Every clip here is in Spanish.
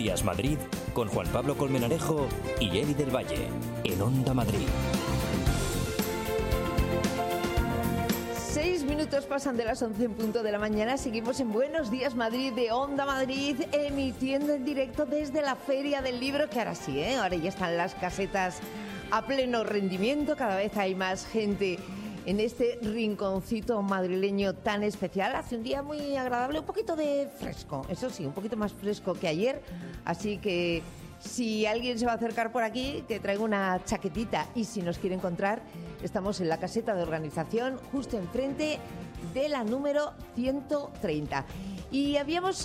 Días Madrid con Juan Pablo Colmenarejo y Eli del Valle en Onda Madrid. 6 minutos pasan de las 11 en punto de la mañana. Seguimos en Buenos Días Madrid de Onda Madrid, emitiendo en directo desde la Feria del Libro, que ahora sí, ahora ya están las casetas a pleno rendimiento. Cada vez hay más gente en este rinconcito madrileño tan especial. Hace un día muy agradable, un poquito de fresco, eso sí, un poquito más fresco que ayer. Así que si alguien se va a acercar por aquí, que traiga una chaquetita. Y si nos quiere encontrar, estamos en la caseta de organización, justo enfrente de la número 130. Y habíamos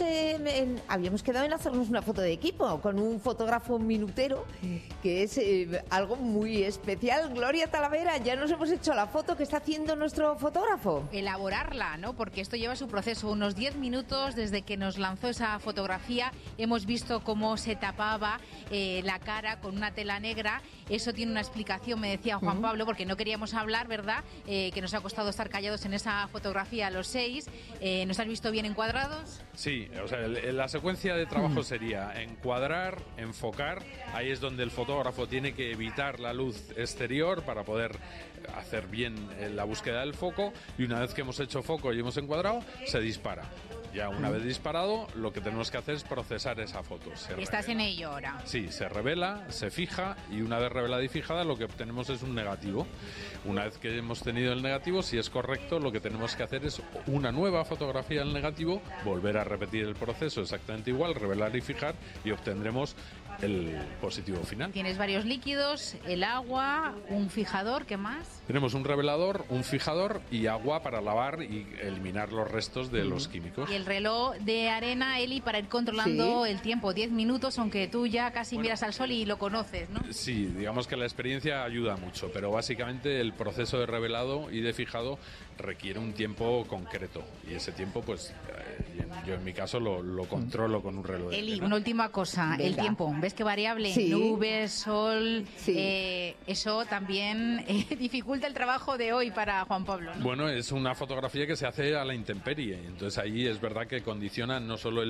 quedado en hacernos una foto de equipo con un fotógrafo minutero, que es algo muy especial. Gloria Talavera, ya nos hemos hecho la foto que está haciendo nuestro fotógrafo. Elaborarla, ¿no? Porque esto lleva su proceso, unos 10 minutos desde que nos lanzó esa fotografía. Hemos visto cómo se tapaba la cara con una tela negra. Eso tiene una explicación, me decía Juan Pablo, porque no queríamos hablar, ¿verdad? Que nos ha costado estar callados en esa fotografía a los 6. ¿Nos has visto bien encuadrados? Sí, o sea, la secuencia de trabajo sería encuadrar, enfocar. Ahí es donde el fotógrafo tiene que evitar la luz exterior para poder hacer bien la búsqueda del foco. Y una vez que hemos hecho foco y hemos encuadrado, se dispara. Ya una vez disparado, lo que tenemos que hacer es procesar esa foto. ¿Estás en ello ahora? Sí, se revela, se fija, y una vez revelada y fijada, lo que obtenemos es un negativo. Una vez que hemos tenido el negativo, si es correcto, lo que tenemos que hacer es una nueva fotografía del negativo, volver a repetir el proceso exactamente igual, revelar y fijar, y obtendremos el positivo final. Tienes varios líquidos, el agua, un fijador, ¿qué más? Tenemos un revelador, un fijador y agua para lavar y eliminar los restos de los químicos. Y el reloj de arena, Eli, para ir controlando el tiempo, 10 minutos, aunque tú ya casi miras al sol y lo conoces, ¿no? Sí, digamos que la experiencia ayuda mucho, pero básicamente el proceso de revelado y de fijado requiere un tiempo concreto, y ese tiempo, pues, yo en mi caso lo controlo con un reloj. Eli, una última cosa, el tiempo, ¿ves qué variable? Sí. Nubes, sol, eso también dificulta el trabajo de hoy para Juan Pablo, ¿no? Bueno, es una fotografía que se hace a la intemperie, entonces ahí es verdad que condiciona no solo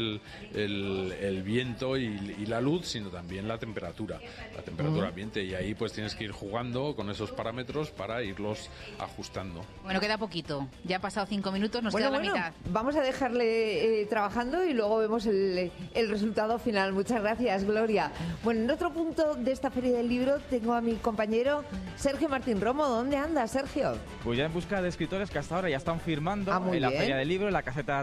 el viento y la luz, sino también la temperatura ambiente, y ahí pues tienes que ir jugando con esos parámetros para irlos ajustando. Bueno, queda poquito, ya ha pasado 5 minutos, nos queda la mitad. Vamos a dejarle trabajando y luego vemos el resultado final. Muchas gracias, Gloria. Bueno, en otro punto de esta Feria del Libro tengo a mi compañero Sergio Martín Romo. ¿Dónde anda, Sergio? Pues ya en busca de escritores que hasta ahora ya están firmando en la Feria del Libro, en la caseta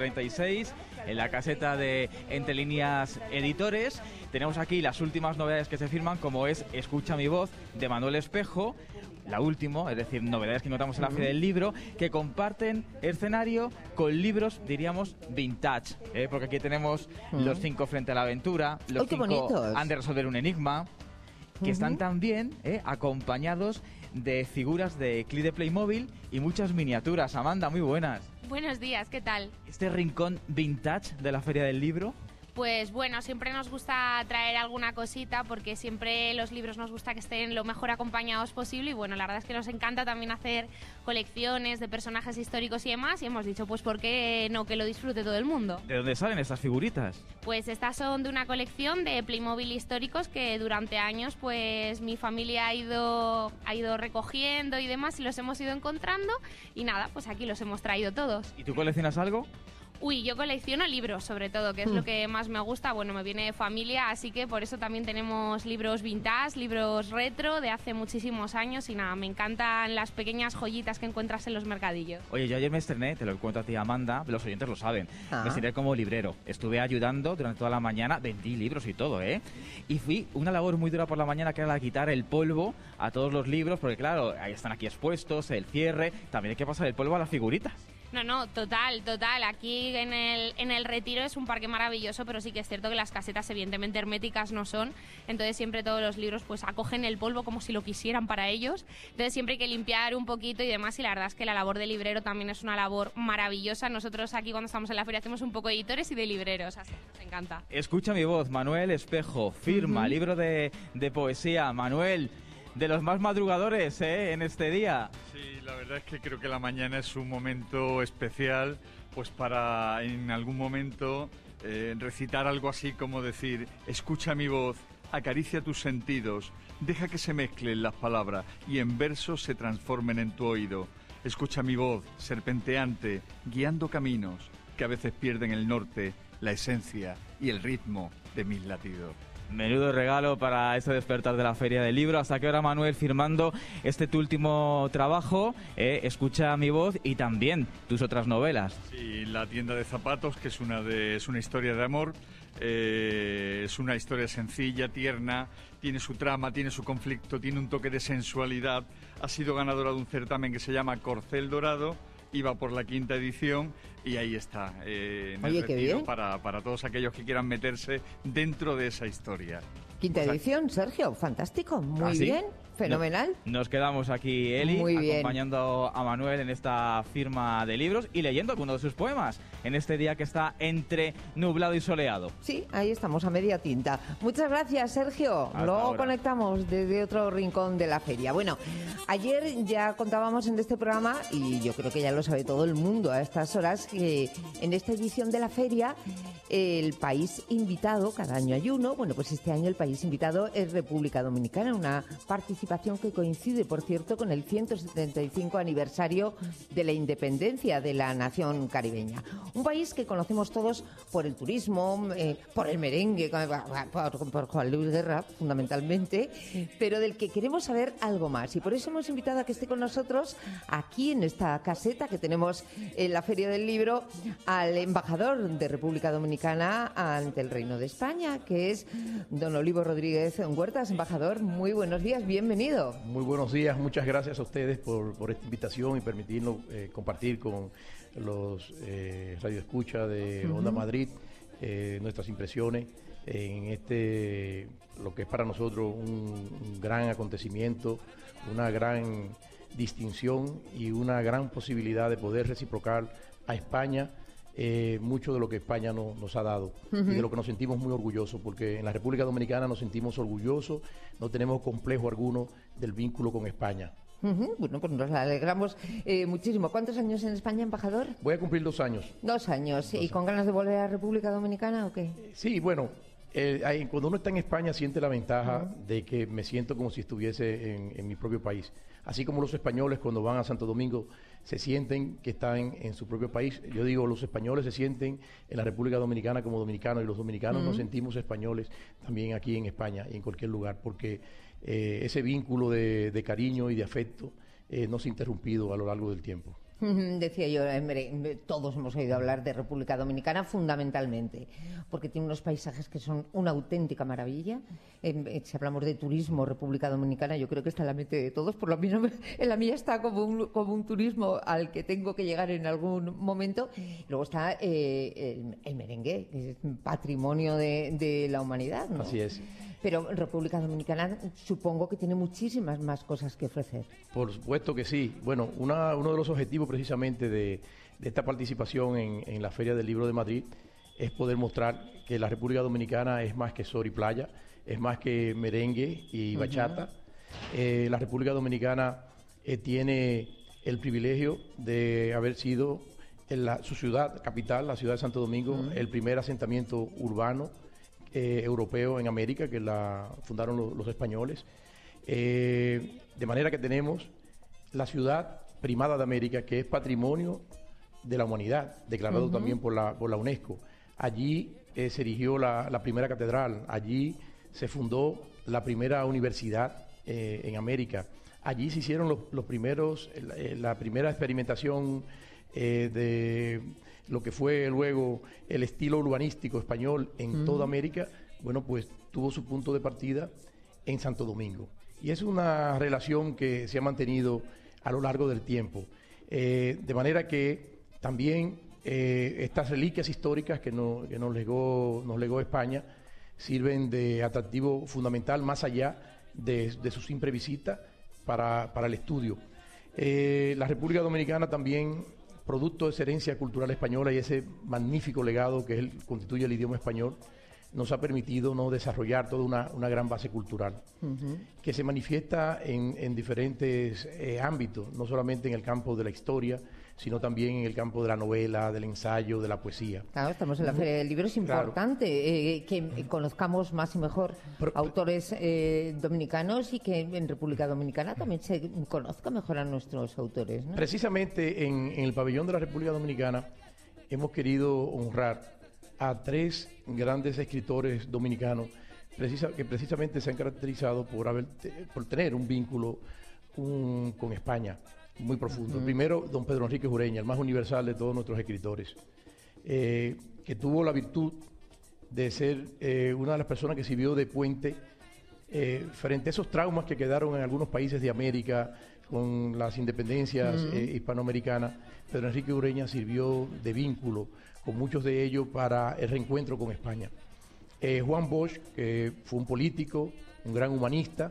346, en la caseta de Entre Líneas Editores. Tenemos aquí las últimas novedades que se firman, como es Escucha mi voz, de Manuel Espejo, la última, es decir, novedades que encontramos en la Feria del Libro, que comparten escenario con libros, diríamos, vintage, porque aquí tenemos los 5 frente a la aventura, los 5 han de resolver un enigma, que están también acompañados de figuras de clip de Playmobil y muchas miniaturas. Amanda, muy buenas. Buenos días, ¿qué tal? Este rincón vintage de la Feria del Libro. Pues bueno, siempre nos gusta traer alguna cosita, porque siempre los libros nos gusta que estén lo mejor acompañados posible, y bueno, la verdad es que nos encanta también hacer colecciones de personajes históricos y demás, y hemos dicho, pues ¿por qué no que lo disfrute todo el mundo? ¿De dónde salen estas figuritas? Pues estas son de una colección de Playmobil históricos que durante años pues mi familia ha ido recogiendo y demás, y los hemos ido encontrando, y nada, pues aquí los hemos traído todos. ¿Y tú coleccionas algo? Uy, yo colecciono libros, sobre todo, que es lo que más me gusta. Bueno, me viene de familia, así que por eso también tenemos libros vintage, libros retro de hace muchísimos años, y nada, me encantan las pequeñas joyitas que encuentras en los mercadillos. Oye, yo ayer me estrené, te lo cuento a ti, Amanda, los oyentes lo saben, me estrené como librero. Estuve ayudando durante toda la mañana, vendí libros y todo, y fui una labor muy dura por la mañana, que era la quitar el polvo a todos los libros, porque claro, ahí están aquí expuestos, el cierre, también hay que pasar el polvo a las figuritas. No, total. Aquí en el Retiro es un parque maravilloso, pero sí que es cierto que las casetas evidentemente herméticas no son, entonces siempre todos los libros pues acogen el polvo como si lo quisieran para ellos, entonces siempre hay que limpiar un poquito y demás, y la verdad es que la labor de librero también es una labor maravillosa. Nosotros aquí cuando estamos en la feria hacemos un poco de editores y de libreros, así que nos encanta. Escucha mi voz, Manuel Espejo, firma, libro de poesía. Manuel, de los más madrugadores, en este día. Sí, la verdad es que creo que la mañana es un momento especial, pues para en algún momento recitar algo así como decir: escucha mi voz, acaricia tus sentidos, deja que se mezclen las palabras y en versos se transformen en tu oído. Escucha mi voz, serpenteante, guiando caminos que a veces pierden el norte, la esencia y el ritmo de mis latidos. Menudo regalo para este despertar de la Feria del Libro. ¿Hasta qué hora, Manuel, firmando tu último trabajo? Escucha mi voz y también tus otras novelas. Sí, La tienda de zapatos, que es una historia de amor. Es una historia sencilla, tierna, tiene su trama, tiene su conflicto, tiene un toque de sensualidad. Ha sido ganadora de un certamen que se llama Corcel Dorado. Iba por la 5ª edición y ahí está, en el retiro para todos aquellos que quieran meterse dentro de esa historia. 5ª edición, Sergio, fantástico, muy bien, fenomenal. Nos quedamos aquí, Eli, acompañando a Manuel en esta firma de libros y leyendo algunos de sus poemas en este día que está entre nublado y soleado. Sí, ahí estamos a media tinta. Muchas gracias, Sergio. Luego conectamos desde otro rincón de la feria. Bueno, ayer ya contábamos en este programa, y yo creo que ya lo sabe todo el mundo a estas horas, que en esta edición de la feria el país invitado, cada año hay uno, bueno, pues este año el país invitado es República Dominicana, una participación que coincide, por cierto, con el 175 aniversario de la independencia de la nación caribeña. Un país que conocemos todos por el turismo, por el merengue, por Juan Luis Guerra, fundamentalmente, pero del que queremos saber algo más. Y por eso hemos invitado a que esté con nosotros, aquí en esta caseta que tenemos en la Feria del Libro, al embajador de República Dominicana ante el Reino de España, que es don Olivo Rodríguez Huertas. Embajador, muy buenos días, bienvenido. Muy buenos días, muchas gracias a ustedes por esta invitación y permitirnos compartir con los radioescuchas de Onda Madrid nuestras impresiones en lo que es para nosotros un gran acontecimiento, una gran distinción y una gran posibilidad de poder reciprocar a España mucho de lo que España nos ha dado y de lo que nos sentimos muy orgullosos, porque en la República Dominicana nos sentimos orgullosos, no tenemos complejo alguno del vínculo con España. Bueno, pues nos alegramos muchísimo. ¿Cuántos años en España, embajador? Voy a cumplir 2 años. 2 años. ¿Y con ganas de volver a la República Dominicana o qué? Sí, bueno, cuando uno está en España siente la ventaja de que me siento como si estuviese en mi propio país. Así como los españoles cuando van a Santo Domingo se sienten que están en su propio país. Yo digo, los españoles se sienten en la República Dominicana como dominicanos, y los dominicanos nos sentimos españoles también aquí en España y en cualquier lugar, porque ese vínculo de cariño y de afecto no se ha interrumpido a lo largo del tiempo. Decía yo, todos hemos oído hablar de República Dominicana fundamentalmente, porque tiene unos paisajes que son una auténtica maravilla. Si hablamos de turismo, República Dominicana, yo creo que está en la mente de todos, por lo menos en la mía está como un turismo al que tengo que llegar en algún momento. Luego está el merengue, que es patrimonio de la humanidad, ¿no? Así es. Pero República Dominicana supongo que tiene muchísimas más cosas que ofrecer. Por supuesto que sí. Bueno, uno de los objetivos precisamente de esta participación en la Feria del Libro de Madrid es poder mostrar que la República Dominicana es más que sol y playa, es más que merengue y bachata. La República Dominicana tiene el privilegio de haber sido su ciudad capital, la ciudad de Santo Domingo, el primer asentamiento urbano europeo en América, que la fundaron los españoles, de manera que tenemos la ciudad primada de América, que es patrimonio de la humanidad, declarado también por la UNESCO. Allí se erigió la primera catedral, allí se fundó la primera universidad en América, allí se hicieron la primera experimentación de lo que fue luego el estilo urbanístico español en toda América. Bueno, pues tuvo su punto de partida en Santo Domingo. Y es una relación que se ha mantenido a lo largo del tiempo. De manera que también estas reliquias históricas que nos legó España sirven de atractivo fundamental más allá de su simple visita para el estudio. La República Dominicana también, producto de esa herencia cultural española y ese magnífico legado que constituye el idioma español, nos ha permitido desarrollar toda una gran base cultural que se manifiesta en diferentes ámbitos, no solamente en el campo de la historia, sino también en el campo de la novela, del ensayo, de la poesía. Claro, estamos en la Feria del Libro, es importante que conozcamos más y mejor autores dominicanos y que en República Dominicana también se conozca mejor a nuestros autores, ¿no? Precisamente en el pabellón de la República Dominicana hemos querido honrar a 3 grandes escritores dominicanos que precisamente se han caracterizado por tener un vínculo con España muy profundo. Primero, don Pedro Enrique Ureña, el más universal de todos nuestros escritores, que tuvo la virtud de ser una de las personas que sirvió de puente frente a esos traumas que quedaron en algunos países de América con las independencias hispanoamericanas. Pedro Enrique Ureña sirvió de vínculo con muchos de ellos para el reencuentro con España. Juan Bosch, que fue un político, un gran humanista,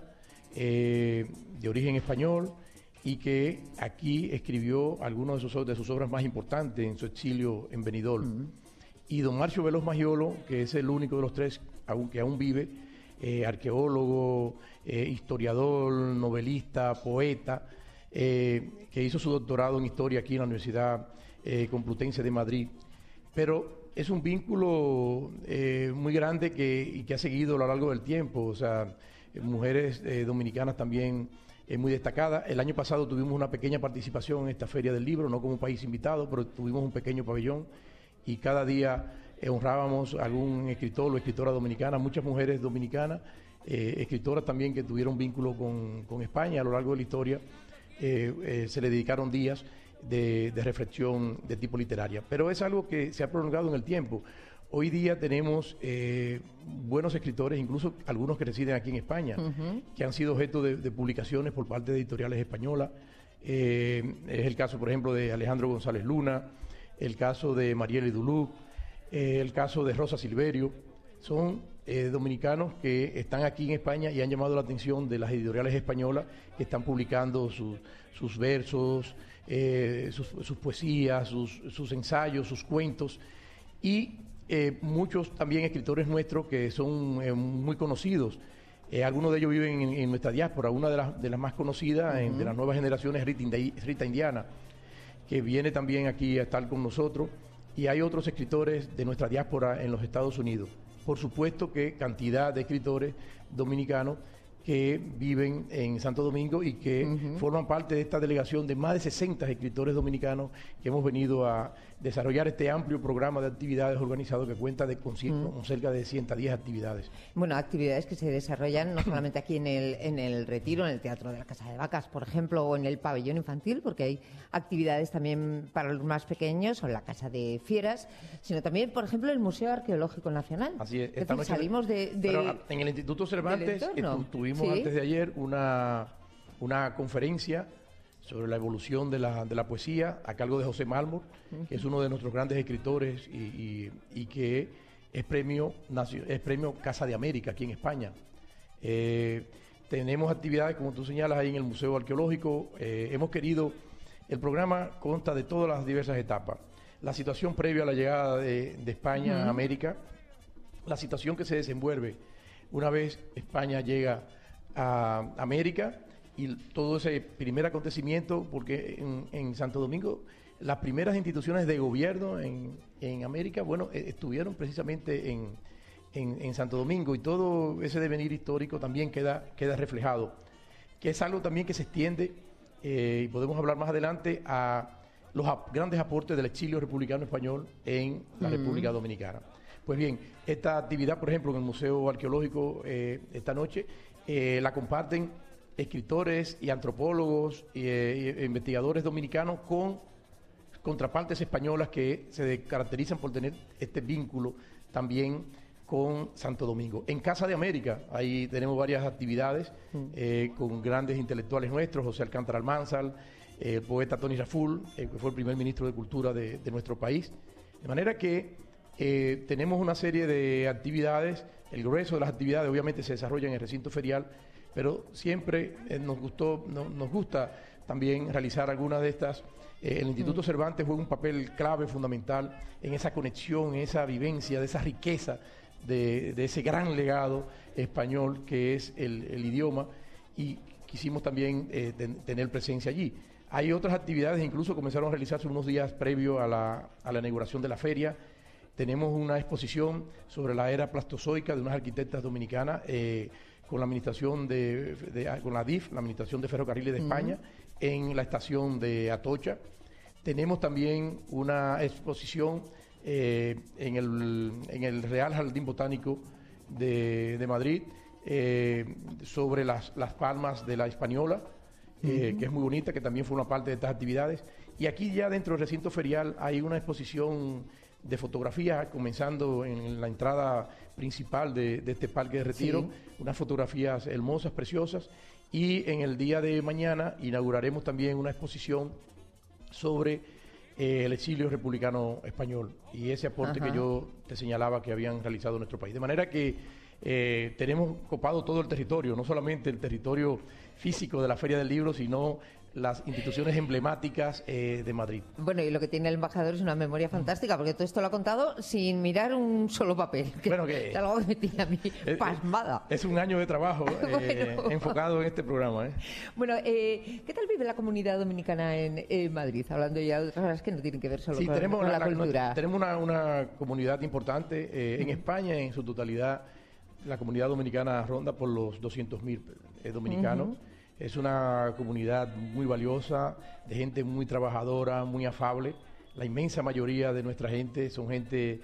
de origen español, y que aquí escribió algunas de sus obras más importantes en su exilio en Benidorm. Y don Marcio Veloz Magiolo, que es el único de los 3 que aún vive, arqueólogo, historiador, novelista, poeta, que hizo su doctorado en historia aquí en la Universidad Complutense de Madrid. Pero es un vínculo muy grande y que ha seguido a lo largo del tiempo. O sea, mujeres dominicanas también muy destacadas. El año pasado tuvimos una pequeña participación en esta Feria del Libro, no como país invitado, pero tuvimos un pequeño pabellón y cada día honrábamos a algún escritor o escritora dominicana, muchas mujeres dominicanas, escritoras también que tuvieron vínculo con España a lo largo de la historia. Se le dedicaron días de reflexión de tipo literaria, pero es algo que se ha prolongado en el tiempo. Hoy día tenemos buenos escritores, incluso algunos que residen aquí en España, que han sido objeto de publicaciones por parte de editoriales españolas. Es el caso, por ejemplo, de Alejandro González Luna, el caso de Marielle Duluc, el caso de Rosa Silverio. Son dominicanos que están aquí en España y han llamado la atención de las editoriales españolas, que están publicando sus versos, sus poesías, sus ensayos, sus cuentos, y muchos también escritores nuestros que son muy conocidos. Algunos de ellos viven en nuestra diáspora. Una de las más conocidas de las nuevas generaciones es Rita Indiana, que viene también aquí a estar con nosotros, y hay otros escritores de nuestra diáspora en los Estados Unidos. Por supuesto que cantidad de escritores dominicanos que viven en Santo Domingo y que forman parte de esta delegación de más de 60 escritores dominicanos que hemos venido a desarrollar este amplio programa de actividades organizado que cuenta con cerca de 110 actividades. Bueno, actividades que se desarrollan no solamente aquí en el Retiro, en el Teatro de la Casa de Vacas, por ejemplo, o en el pabellón infantil, porque hay actividades también para los más pequeños, o en la Casa de Fieras, sino también, por ejemplo, el Museo Arqueológico Nacional. Así es. Esta noche salimos en el Instituto Cervantes tuvimos antes de ayer una conferencia sobre la evolución de la poesía a cargo de José Mármol, que es uno de nuestros grandes escritores y que es premio Casa de América aquí en España. Tenemos actividades, como tú señalas, ahí en el Museo Arqueológico. El programa consta de todas las diversas etapas. La situación previa a la llegada de España a América, la situación que se desenvuelve una vez España llega a América, y todo ese primer acontecimiento, porque en Santo Domingo las primeras instituciones de gobierno en América, estuvieron precisamente en Santo Domingo, y todo ese devenir histórico también queda reflejado, que es algo también que se extiende, y podemos hablar más adelante, a los grandes aportes del exilio republicano español en la República Dominicana. Pues bien, esta actividad, por ejemplo, en el Museo Arqueológico esta noche, la comparten escritores y antropólogos e investigadores dominicanos con contrapartes españolas que se caracterizan por tener este vínculo también con Santo Domingo. En Casa de América, ahí tenemos varias actividades con grandes intelectuales nuestros, José Alcántara Almanzar, el poeta Tony Raful, que fue el primer ministro de Cultura de nuestro país. De manera que tenemos una serie de actividades. El grueso de las actividades obviamente se desarrolla en el recinto ferial, pero siempre nos gusta también realizar algunas de estas. El Instituto Cervantes juega un papel clave, fundamental, en esa conexión, en esa vivencia, de esa riqueza, de ese gran legado español que es el idioma, y quisimos también tener presencia allí. Hay otras actividades, incluso comenzaron a realizarse unos días previo a la inauguración de la feria. Tenemos una exposición sobre la era plastozoica de unas arquitectas dominicanas con la administración con la DIF, la Administración de Ferrocarriles de España, en la estación de Atocha. Tenemos también una exposición en el Real Jardín Botánico de Madrid sobre las palmas de la Española, que es muy bonita, que también forma parte de estas actividades. Y aquí ya dentro del recinto ferial hay una exposición de fotografías, comenzando en la entrada principal de este Parque de Retiro, unas fotografías hermosas, preciosas, y en el día de mañana inauguraremos también una exposición sobre el exilio republicano español y ese aporte que yo te señalaba que habían realizado en nuestro país. De manera que tenemos copado todo el territorio, no solamente el territorio físico de la Feria del Libro, sino las instituciones emblemáticas de Madrid. Bueno, y lo que tiene el embajador es una memoria fantástica, porque todo esto lo ha contado sin mirar un solo papel, que es algo que me tiene a mí pasmada. Es un año de trabajo enfocado en este programa. Bueno, ¿qué tal vive la comunidad dominicana en Madrid? Hablando ya de otras cosas que no tienen que ver solo con la cultura. Tenemos una comunidad importante en España, en su totalidad. La comunidad dominicana ronda por los 200.000 dominicanos. Es una comunidad muy valiosa, de gente muy trabajadora, muy afable. La inmensa mayoría de nuestra gente son gente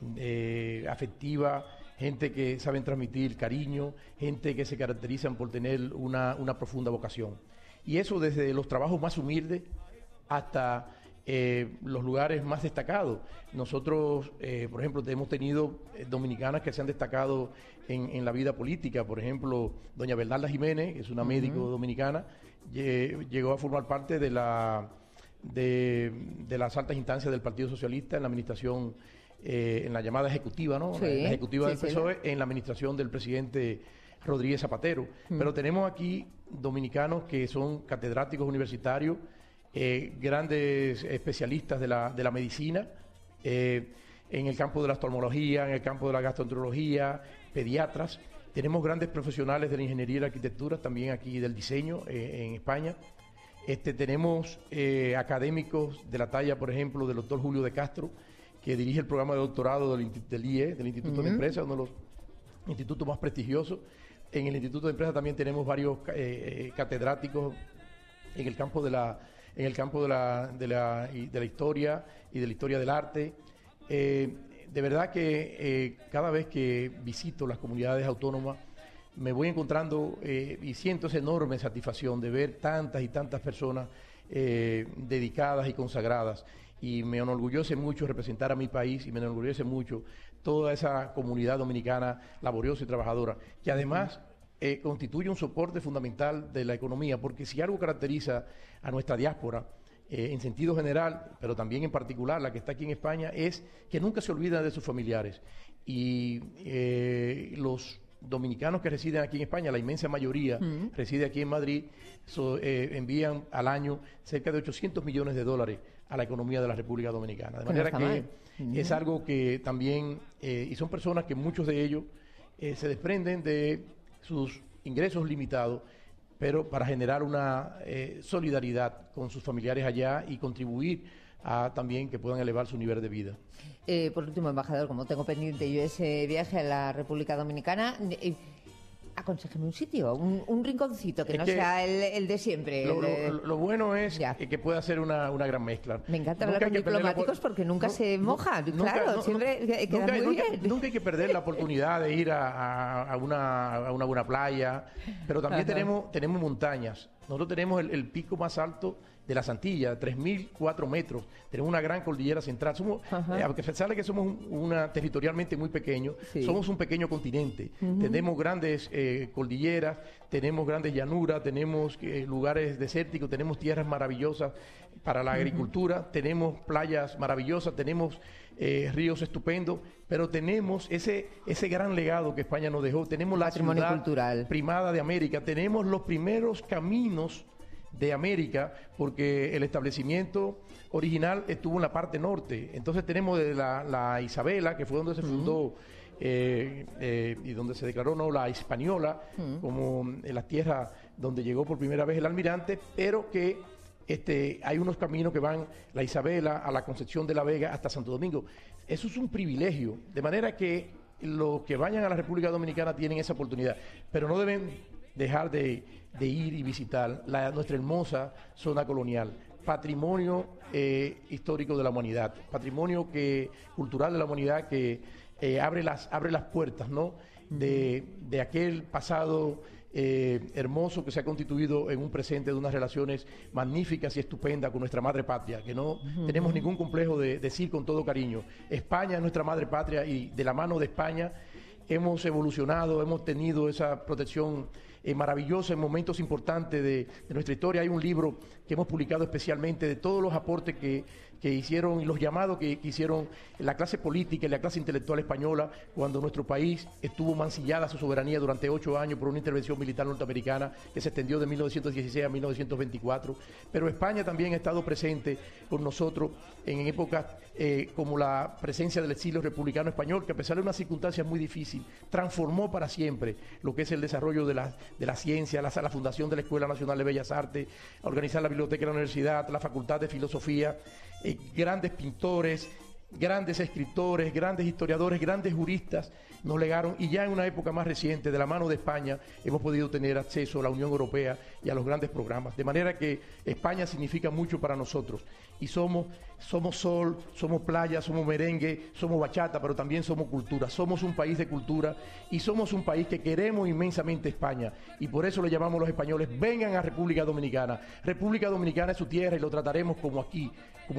afectiva, gente que saben transmitir cariño, gente que se caracterizan por tener una profunda vocación. Y eso desde los trabajos más humildes hasta los lugares más destacados. Nosotros, por ejemplo, hemos tenido dominicanas que se han destacado en la vida política. Por ejemplo, doña Bernarda Jiménez, que es una médico dominicana, llegó a formar parte de las altas instancias del Partido Socialista en la administración, en la llamada ejecutiva, ¿no? La ejecutiva del PSOE, en la administración del presidente Rodríguez Zapatero. Pero tenemos aquí dominicanos que son catedráticos universitarios, grandes especialistas de la medicina, en el campo de la oftalmología, en el campo de la gastroenterología, pediatras. Tenemos grandes profesionales de la ingeniería y la arquitectura, también aquí del diseño en España. Tenemos académicos de la talla, por ejemplo, del doctor Julio de Castro, que dirige el programa de doctorado del IE, del Instituto de Empresa, uno de los institutos más prestigiosos. En el Instituto de Empresa también tenemos varios catedráticos en el campo de la historia y de la historia del arte. De verdad que cada vez que visito las comunidades autónomas me voy encontrando y siento esa enorme satisfacción de ver tantas y tantas personas dedicadas y consagradas. Y me enorgullece mucho representar a mi país y me enorgullece mucho toda esa comunidad dominicana laboriosa y trabajadora, que además constituye un soporte fundamental de la economía, porque si algo caracteriza a nuestra diáspora, en sentido general, pero también en particular la que está aquí en España, es que nunca se olvida de sus familiares. Y los dominicanos que residen aquí en España, la inmensa mayoría reside aquí en Madrid, envían al año cerca de $800 millones a la economía de la República Dominicana. De manera que es algo que también, y son personas que muchos de ellos se desprenden de sus ingresos limitados, pero para generar una solidaridad con sus familiares allá y contribuir a también que puedan elevar su nivel de vida. Por último, embajador, como tengo pendiente yo ese viaje a la República Dominicana, aconséjeme un sitio, un rinconcito que no sea el de siempre. Lo bueno es que pueda ser una gran mezcla. Me encanta hablar con diplomáticos porque nunca se mojan, claro, siempre queda muy bien. Nunca hay que perder la oportunidad de ir a una buena playa, pero también tenemos montañas. Nosotros tenemos el pico más alto de la Santilla, 3.004 metros. Tenemos una gran cordillera central. Aunque se sabe que somos territorialmente muy pequeño, somos un pequeño continente. Tenemos grandes cordilleras, tenemos grandes llanuras, tenemos lugares desérticos, tenemos tierras maravillosas para la agricultura, tenemos playas maravillosas, tenemos ríos estupendos, pero tenemos ese gran legado que España nos dejó. Tenemos la ciudad cultural primada de América, tenemos los primeros caminos de América, porque el establecimiento original estuvo en la parte norte. Entonces tenemos de la Isabela, que fue donde se fundó y donde se declaró la Hispaniola como en la tierra donde llegó por primera vez el almirante, pero que hay unos caminos que van la Isabela a la Concepción de la Vega hasta Santo Domingo. Eso es un privilegio, de manera que los que vayan a la República Dominicana tienen esa oportunidad, pero no deben dejar de ir y visitar nuestra hermosa zona colonial, patrimonio histórico de la humanidad, patrimonio cultural de la humanidad que abre las puertas, ¿no?, de aquel pasado hermoso que se ha constituido en un presente de unas relaciones magníficas y estupendas con nuestra madre patria, que no tenemos ningún complejo de decir con todo cariño. España es nuestra madre patria y de la mano de España hemos evolucionado, hemos tenido esa protección maravillosa en momentos importantes de nuestra historia. Hay un libro que hemos publicado especialmente de todos los aportes que hicieron y los llamados que hicieron la clase política y la clase intelectual española cuando nuestro país estuvo mancillada su soberanía durante 8 años por una intervención militar norteamericana que se extendió de 1916 a 1924. Pero España también ha estado presente con nosotros en épocas como la presencia del exilio republicano español, que a pesar de una circunstancia muy difícil, transformó para siempre lo que es el desarrollo de la ciencia, la fundación de la Escuela Nacional de Bellas Artes, organizar la biblioteca de la universidad, la Facultad de Filosofía, grandes pintores, grandes escritores, grandes historiadores, grandes juristas nos legaron, y ya en una época más reciente, de la mano de España, hemos podido tener acceso a la Unión Europea y a los grandes programas. De manera que España significa mucho para nosotros. Y somos sol, somos playa, somos merengue, somos bachata, pero también somos cultura. Somos un país de cultura y somos un país que queremos inmensamente España. Y por eso le llamamos a los españoles, vengan a República Dominicana. República Dominicana es su tierra y lo trataremos como aquí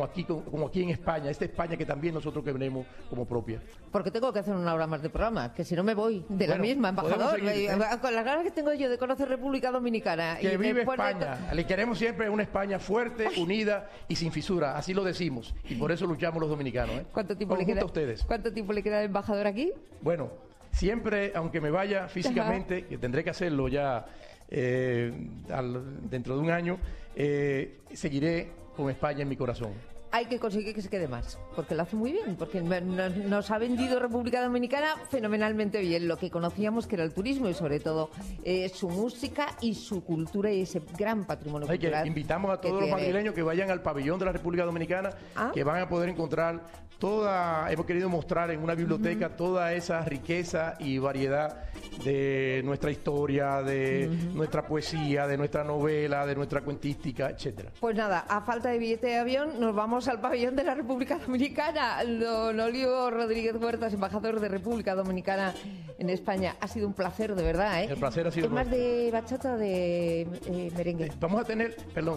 en España. Esta España que también nosotros queremos como propia. Porque tengo que hacer una hora más de programa, que si no me voy de la misma, embajador. Con las ganas que tengo yo de conocer República Dominicana. Que vive España. Le queremos siempre una España fuerte, unida y sin fisura. Así lo decimos. Y por eso luchamos los dominicanos. ¿Cuánto tiempo le queda a ustedes? ¿Cuánto tiempo le queda al embajador aquí? Bueno, siempre, aunque me vaya físicamente, que tendré que hacerlo ya dentro de un año, seguiré con España en mi corazón. Hay que conseguir que se quede más, porque lo hace muy bien, porque nos ha vendido República Dominicana fenomenalmente bien, lo que conocíamos que era el turismo y sobre todo su música y su cultura y ese gran patrimonio cultural. Invitamos a todos los madrileños que vayan al pabellón de la República Dominicana, que van a poder encontrar hemos querido mostrar en una biblioteca toda esa riqueza y variedad de nuestra historia, de nuestra poesía, de nuestra novela, de nuestra cuentística, etcétera. Pues nada, a falta de billete de avión, nos vamos al pabellón de la República Dominicana. Don Olio Rodríguez Huertas, embajador de República Dominicana en España. Ha sido un placer, de verdad, ¿eh? El placer ha sido... ¿Es más de bachata o de merengue? Vamos a tener,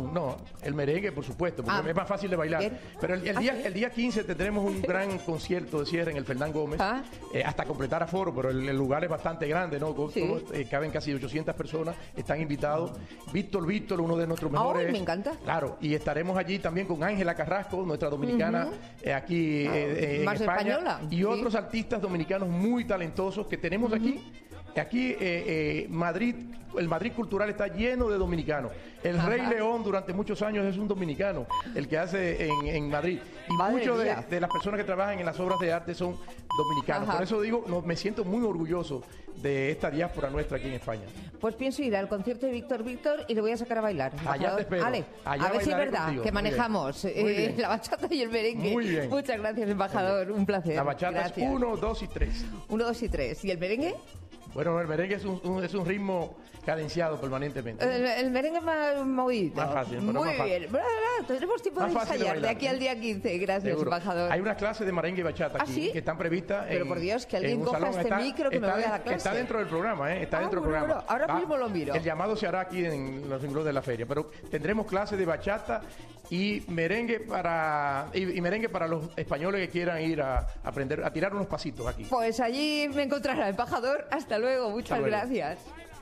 el merengue, por supuesto, porque es más fácil de bailar. Bien. Pero el día 15 tendremos un gran concierto de cierre en el Fernán Gómez, hasta completar aforo, pero el lugar es bastante grande, ¿no? Caben casi 800 personas, están invitados. Víctor, uno de nuestros mejores. Me encanta. Claro, y estaremos allí también con Ángela Carrasco, nuestra dominicana, aquí en más España, española. y otros artistas dominicanos muy talentosos que tenemos aquí. Aquí Madrid, el Madrid cultural está lleno de dominicanos. El Rey León durante muchos años es un dominicano, el que hace en Madrid. Y muchos de las personas que trabajan en las obras de arte son dominicanos. Por eso digo, me siento muy orgulloso de esta diáspora nuestra aquí en España. Pues pienso ir al concierto de Víctor y le voy a sacar a bailar. Allá te espero. Ale, a ver si es verdad contigo. Que manejamos la bachata y el merengue. Muy bien. Muchas gracias, embajador. Un placer. La bachata es 1, 2 y 3. 1, 2 y 3. ¿Y el merengue? Bueno, el merengue es un ritmo cadenciado permanentemente. El merengue es más movido. Más fácil. Muy bien. Tenemos tiempo de ensayar de aquí al día 15. Gracias, seguro. embajador. Hay unas clases de merengue y bachata aquí que están previstas. Pero por Dios, que alguien coja este micro que me vaya a la clase. Está dentro del programa, Está dentro del programa. Bueno, ahora mismo lo miro. El llamado se hará aquí en los rincones de la feria. Pero tendremos clases de bachata y merengue para los españoles que quieran ir a aprender a tirar unos pasitos aquí. Pues allí me encontrará, embajador. Hasta luego. Muchas gracias.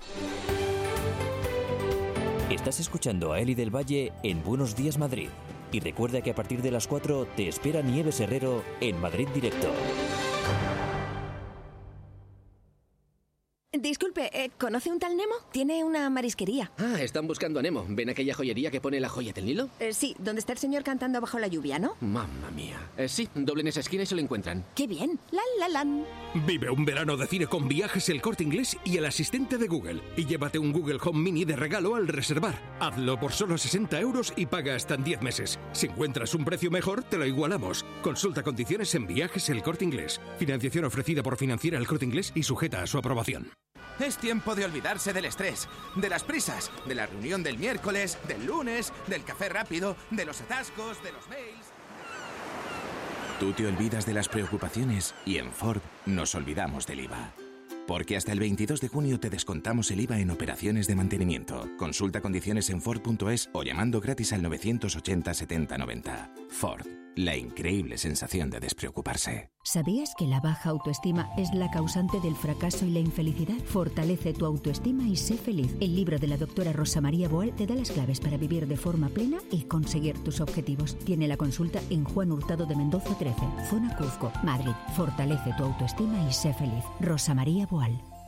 Estás escuchando a Eli del Valle en Buenos Días Madrid. Y recuerda que a partir de las 4 te espera Nieves Herrero en Madrid Directo. Disculpe. Disculpe, ¿conoce un tal Nemo? Tiene una marisquería. Ah, están buscando a Nemo. ¿Ven aquella joyería que pone la joya del Nilo? Sí, donde está el señor cantando bajo la lluvia, ¿no? Mamma mía. Sí, doblen esa esquina y se lo encuentran. ¡Qué bien! ¡Lan! Vive un verano de cine con Viajes El Corte Inglés y el asistente de Google. Y llévate un Google Home Mini de regalo al reservar. Hazlo por solo 60 € y paga hasta en 10 meses. Si encuentras un precio mejor, te lo igualamos. Consulta condiciones en Viajes El Corte Inglés. Financiación ofrecida por Financiera El Corte Inglés y sujeta a su aprobación. Es tiempo de olvidarse del estrés, de las prisas, de la reunión del miércoles, del lunes, del café rápido, de los atascos, de los mails. Tú te olvidas de las preocupaciones y en Ford nos olvidamos del IVA. Porque hasta el 22 de junio te descontamos el IVA en operaciones de mantenimiento. Consulta condiciones en Ford.es o llamando gratis al 980 70 90. Ford, la increíble sensación de despreocuparse. ¿Sabías que la baja autoestima es la causante del fracaso y la infelicidad? Fortalece tu autoestima y sé feliz. El libro de la doctora Rosa María Boal te da las claves para vivir de forma plena y conseguir tus objetivos. Tiene la consulta en Juan Hurtado de Mendoza 13, Zona Cuzco, Madrid. Fortalece tu autoestima y sé feliz. Rosa María Boal.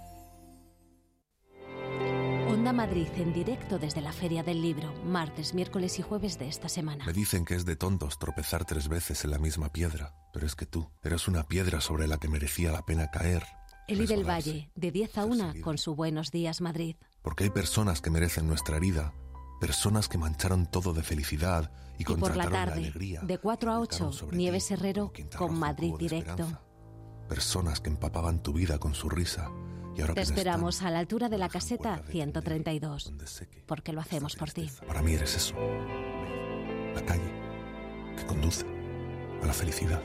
Onda Madrid en directo desde la Feria del Libro, martes, miércoles y jueves de esta semana. Me dicen que es de tontos tropezar 3 veces en la misma piedra, pero es que tú eras una piedra sobre la que merecía la pena caer. Eli del Valle, de 10 a 1 con su Buenos Días Madrid. Porque hay personas que merecen nuestra herida, personas que mancharon todo de felicidad y por la tarde, alegría, de 4 a 8, Nieves Herrero con Madrid Directo. Personas que empapaban tu vida con su risa. Y ahora te esperamos a la altura de la caseta 132, porque lo hacemos por ti. Para mí eres eso, la calle que conduce a la felicidad.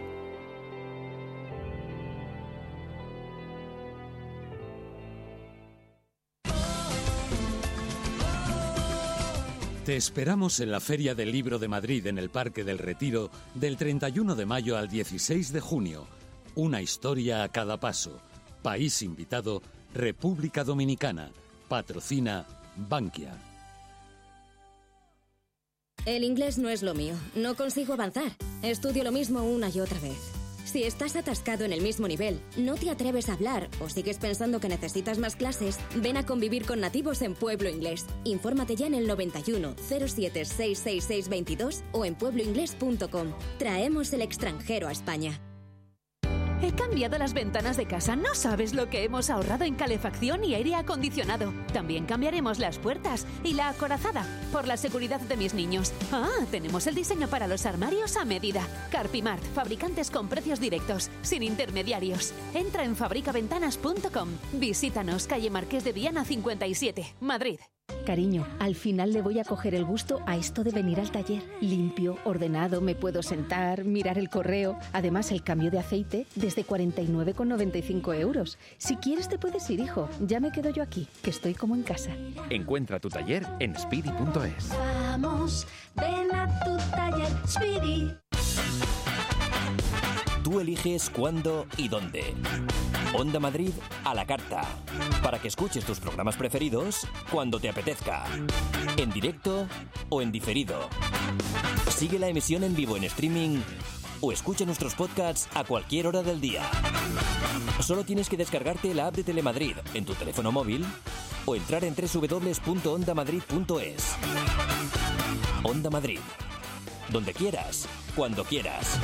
Te esperamos en la Feria del Libro de Madrid en el Parque del Retiro del 31 de mayo al 16 de junio. Una historia a cada paso. País invitado, República Dominicana. Patrocina Bankia. El inglés no es lo mío. No consigo avanzar. Estudio lo mismo una y otra vez. Si estás atascado en el mismo nivel, no te atreves a hablar o sigues pensando que necesitas más clases, ven a convivir con nativos en Pueblo Inglés. Infórmate ya en el 91 07 666 22 o en puebloinglés.com. Traemos el extranjero a España. He cambiado las ventanas de casa. No sabes lo que hemos ahorrado en calefacción y aire acondicionado. También cambiaremos las puertas y la acorazada por la seguridad de mis niños. Tenemos el diseño para los armarios a medida. Carpimart, fabricantes con precios directos, sin intermediarios. Entra en fabricaventanas.com. Visítanos, calle Marqués de Viana 57, Madrid. Cariño, al final le voy a coger el gusto a esto de venir al taller. Limpio, ordenado, me puedo sentar, mirar el correo. Además, el cambio de aceite desde 49,95 €. Si quieres te puedes ir, hijo. Ya me quedo yo aquí, que estoy como en casa. Encuentra tu taller en speedy.es. Vamos, ven a tu taller, Speedy. Tú eliges cuándo y dónde. Onda Madrid a la carta. Para que escuches tus programas preferidos cuando te apetezca. En directo o en diferido. Sigue la emisión en vivo en streaming o escucha nuestros podcasts a cualquier hora del día. Solo tienes que descargarte la app de Telemadrid en tu teléfono móvil o entrar en www.ondamadrid.es. Onda Madrid. Donde quieras, cuando quieras.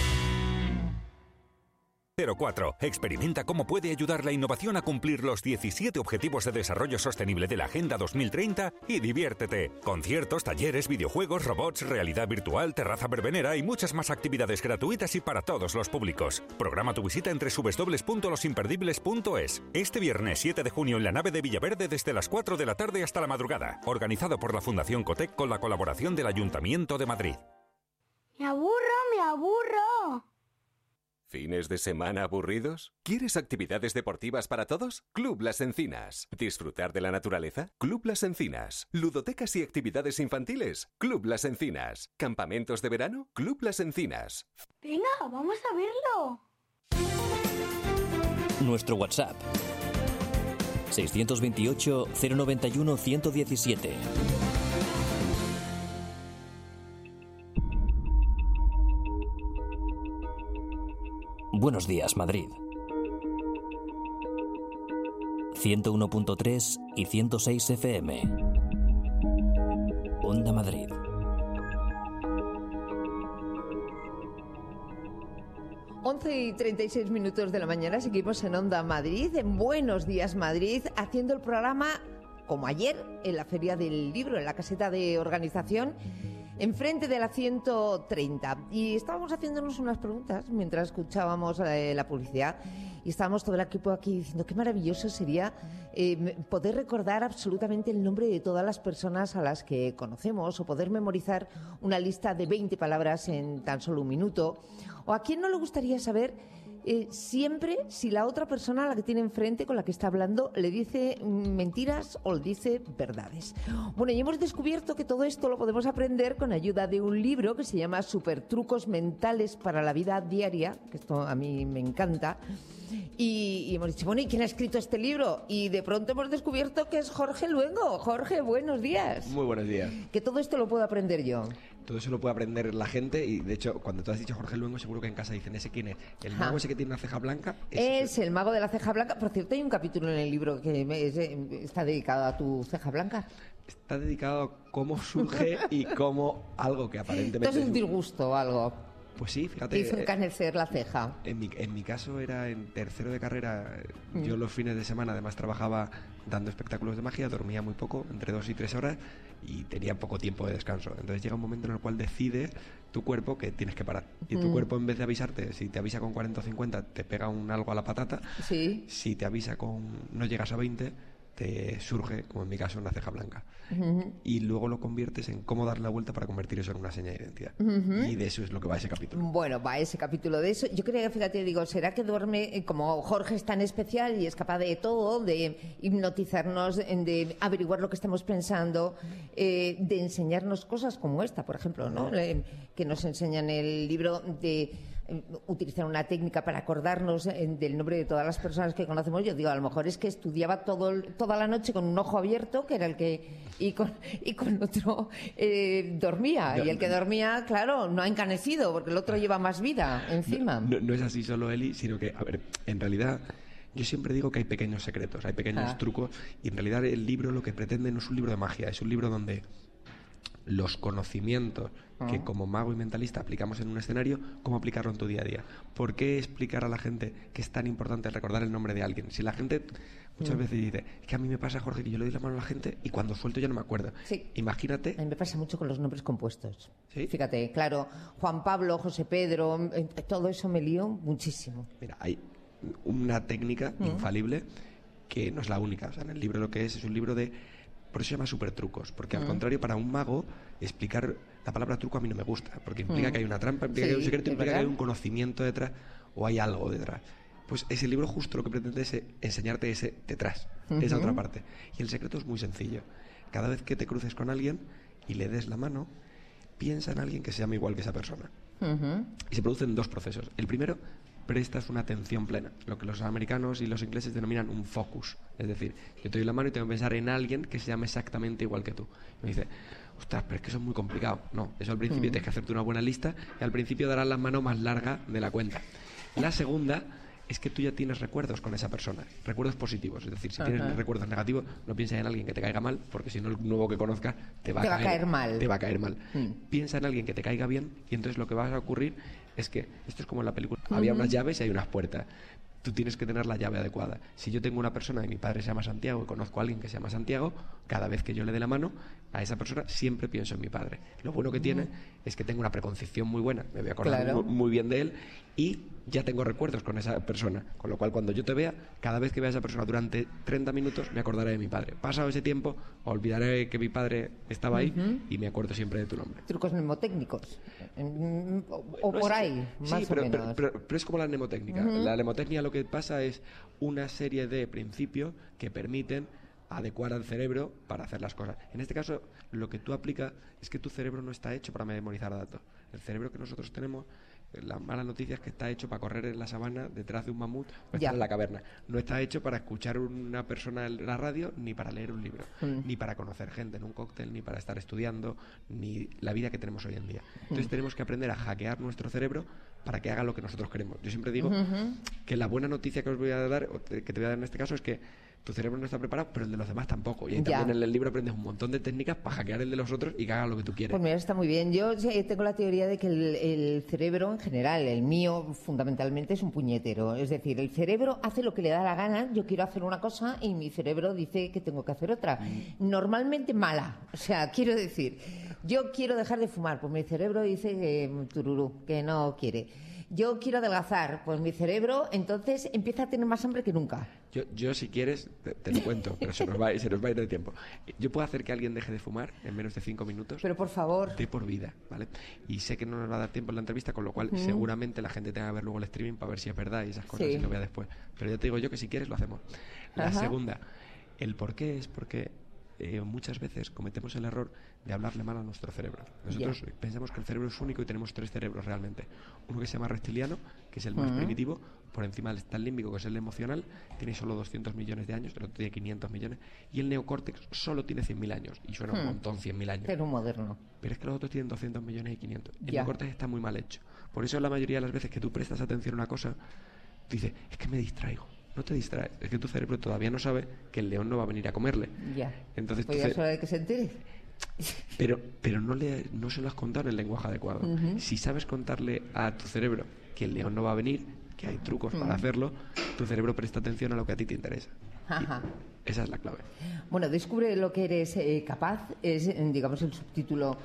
04. Experimenta cómo puede ayudar la innovación a cumplir los 17 Objetivos de Desarrollo Sostenible de la Agenda 2030 y diviértete. Conciertos, talleres, videojuegos, robots, realidad virtual, terraza verbenera y muchas más actividades gratuitas y para todos los públicos. Programa tu visita en www.losimperdibles.es. Este viernes 7 de junio en la nave de Villaverde desde las 4 de la tarde hasta la madrugada. Organizado por la Fundación Cotec con la colaboración del Ayuntamiento de Madrid. ¡Me aburro, me aburro! ¿Fines de semana aburridos? ¿Quieres actividades deportivas para todos? Club Las Encinas. ¿Disfrutar de la naturaleza? Club Las Encinas. ¿Ludotecas y actividades infantiles? Club Las Encinas. ¿Campamentos de verano? Club Las Encinas. Venga, vamos a verlo. Nuestro WhatsApp 628 091 117. Buenos días, Madrid. 101.3 y 106 FM. Onda Madrid. Y 36 minutos de la mañana, seguimos en Onda Madrid, en Buenos Días Madrid, haciendo el programa como ayer en la Feria del Libro, en la caseta de organización, enfrente de la 130. Y estábamos haciéndonos unas preguntas mientras escuchábamos la publicidad y estábamos todo el equipo aquí diciendo qué maravilloso sería poder recordar absolutamente el nombre de todas las personas a las que conocemos o poder memorizar una lista de 20 palabras en tan solo un minuto. ¿O a quién no le gustaría saber siempre si la otra persona a la que tiene enfrente, con la que está hablando, le dice mentiras o le dice verdades? Bueno, y hemos descubierto que todo esto lo podemos aprender con ayuda de un libro que se llama Supertrucos mentales para la vida diaria, que esto a mí me encanta. Y hemos dicho, bueno, ¿y quién ha escrito este libro? Y de pronto hemos descubierto que es Jorge Luengo. Jorge, buenos días. Muy buenos días. Que todo esto lo puedo aprender yo. Todo eso lo puede aprender la gente y, de hecho, cuando tú has dicho Jorge Luengo, seguro que en casa dicen, ¿ese quién es? ¿El mago ese que tiene una ceja blanca? Es el mago de la ceja blanca. Por cierto, hay un capítulo en el libro que está dedicado a tu ceja blanca. Está dedicado a cómo surge y cómo algo que aparentemente... Entonces es un disgusto o algo. Pues sí, fíjate. Te hizo encanecer la ceja. En mi caso era en tercero de carrera. Yo los fines de semana además trabajaba dando espectáculos de magia, dormía muy poco, entre 2 y 3 horas, y tenía poco tiempo de descanso. Entonces llega un momento en el cual decide tu cuerpo que tienes que parar. Y tu cuerpo, en vez de avisarte, si te avisa con 40 o 50, te pega algo a la patata. Sí. Si te avisa con no llegas a 20, te surge, como en mi caso, una ceja blanca. Y luego lo conviertes en cómo dar la vuelta para convertir eso en una seña de identidad. Y de eso es lo que va ese capítulo. Bueno, va ese capítulo de eso. Yo creo que, fíjate, digo, ¿será que duerme, como Jorge es tan especial y es capaz de todo, de hipnotizarnos, de averiguar lo que estamos pensando, de enseñarnos cosas como esta, por ejemplo, ¿no? Que nos enseña en el libro de utilizar una técnica para acordarnos del nombre de todas las personas que conocemos? Yo digo, a lo mejor es que estudiaba toda la noche con un ojo abierto, que era el que y con otro dormía, y el que dormía, claro, no ha encanecido porque el otro lleva más vida encima. No es así solo, Eli, sino que, a ver, en realidad yo siempre digo que hay pequeños secretos, hay pequeños trucos, y en realidad el libro lo que pretende no es un libro de magia, es un libro donde los conocimientos que como mago y mentalista aplicamos en un escenario, cómo aplicarlo en tu día a día. ¿Por qué explicar a la gente que es tan importante recordar el nombre de alguien? Si la gente muchas veces dice, es que a mí me pasa, Jorge, que yo le doy la mano a la gente y cuando suelto ya no me acuerdo. Sí. Imagínate. A mí me pasa mucho con los nombres compuestos. ¿Sí? Fíjate, claro, Juan Pablo, José Pedro, todo eso me lío muchísimo. Mira, hay una técnica infalible que no es la única. O sea, en el libro lo que es un libro de... Por eso se llama Supertrucos, porque al contrario, para un mago, explicar la palabra truco a mí no me gusta, porque implica que hay una trampa, implica que hay un secreto, implica que hay un conocimiento detrás o hay algo detrás. Pues ese libro justo lo que pretende es enseñarte ese detrás, esa otra parte. Y el secreto es muy sencillo. Cada vez que te cruces con alguien y le des la mano, piensa en alguien que se llame igual que esa persona. Y se producen 2 procesos. El primero, prestas una atención plena, lo que los americanos y los ingleses denominan un focus. Es decir, yo te doy la mano y tengo que pensar en alguien que se llame exactamente igual que tú. Y me dice, ostras, pero es que eso es muy complicado. No, eso al principio tienes que hacerte una buena lista y al principio darás la mano más larga de la cuenta. La segunda es que tú ya tienes recuerdos con esa persona, recuerdos positivos. Es decir, si tienes recuerdos negativos, no pienses en alguien que te caiga mal, porque si no el nuevo que conozcas te va a caer mal. Te va a caer mal. Piensa en alguien que te caiga bien y entonces lo que va a ocurrir es que, esto es como en la película, había unas llaves y hay unas puertas. Tú tienes que tener la llave adecuada. Si yo tengo una persona y mi padre se llama Santiago y conozco a alguien que se llama Santiago, cada vez que yo le dé la mano a esa persona siempre pienso en mi padre. Lo bueno que tiene es que tengo una preconcepción muy buena, me voy a acordar muy bien de él y ya tengo recuerdos con esa persona, con lo cual cuando yo te vea, cada vez que vea a esa persona durante 30 minutos me acordaré de mi padre. Pasado ese tiempo, olvidaré que mi padre estaba ahí y me acuerdo siempre de tu nombre. Trucos mnemotécnicos o por ahí, más o menos. Pero es como la mnemotécnica. La mnemotecnia lo que pasa es una serie de principios que permiten adecuar al cerebro para hacer las cosas. En este caso, lo que tú aplicas es que tu cerebro no está hecho para memorizar datos. El cerebro que nosotros tenemos, la mala noticia es que está hecho para correr en la sabana detrás de un mamut o estar en la caverna. No está hecho para escuchar una persona en la radio, ni para leer un libro, ni para conocer gente en un cóctel, ni para estar estudiando, ni la vida que tenemos hoy en día. Entonces tenemos que aprender a hackear nuestro cerebro para que haga lo que nosotros queremos. Yo siempre digo que la buena noticia que os voy a dar, o que te voy a dar en este caso, es que tu cerebro no está preparado, pero el de los demás tampoco. Y ahí también en el libro aprendes un montón de técnicas para hackear el de los otros y que haga lo que tú quieres. Pues mira, está muy bien. Yo tengo la teoría de que el cerebro en general, el mío fundamentalmente, es un puñetero. Es decir, el cerebro hace lo que le da la gana. Yo quiero hacer una cosa y mi cerebro dice que tengo que hacer otra. Normalmente mala. O sea, quiero decir, yo quiero dejar de fumar, pues mi cerebro dice que no quiere. Yo quiero adelgazar, pues mi cerebro entonces empieza a tener más hambre que nunca. Yo si quieres, te lo cuento, pero se nos va a ir el tiempo. Yo puedo hacer que alguien deje de fumar en menos de 5 minutos. Pero por favor. De por vida, ¿vale? Y sé que no nos va a dar tiempo en la entrevista, con lo cual seguramente la gente tenga que ver luego el streaming para ver si es verdad y esas cosas y lo vea después. Pero ya te digo yo que si quieres lo hacemos. La segunda, el por qué es porque muchas veces cometemos el error de hablarle mal a nuestro cerebro. Nosotros pensamos que el cerebro es único y tenemos 3 cerebros realmente. Uno que se llama reptiliano, que es el más primitivo, por encima está el límbico, que es el emocional, tiene solo 200 millones de años, el otro tiene 500 millones, y el neocórtex solo tiene 100.000 años, y suena un montón 100.000 años. Pero moderno. Pero es que los otros tienen 200 millones y 500. El neocórtex está muy mal hecho. Por eso la mayoría de las veces que tú prestas atención a una cosa, dices, es que me distraigo. No te distraes, es que tu cerebro todavía no sabe que el león no va a venir a comerle. Entonces, pues ya es hora de que se entere. Pero no se lo has contado en el lenguaje adecuado. Si sabes contarle a tu cerebro que el león no va a venir, que hay trucos para hacerlo, tu cerebro presta atención a lo que a ti te interesa. Esa es la clave. Bueno, descubre lo que eres capaz, es, digamos, el subtítulo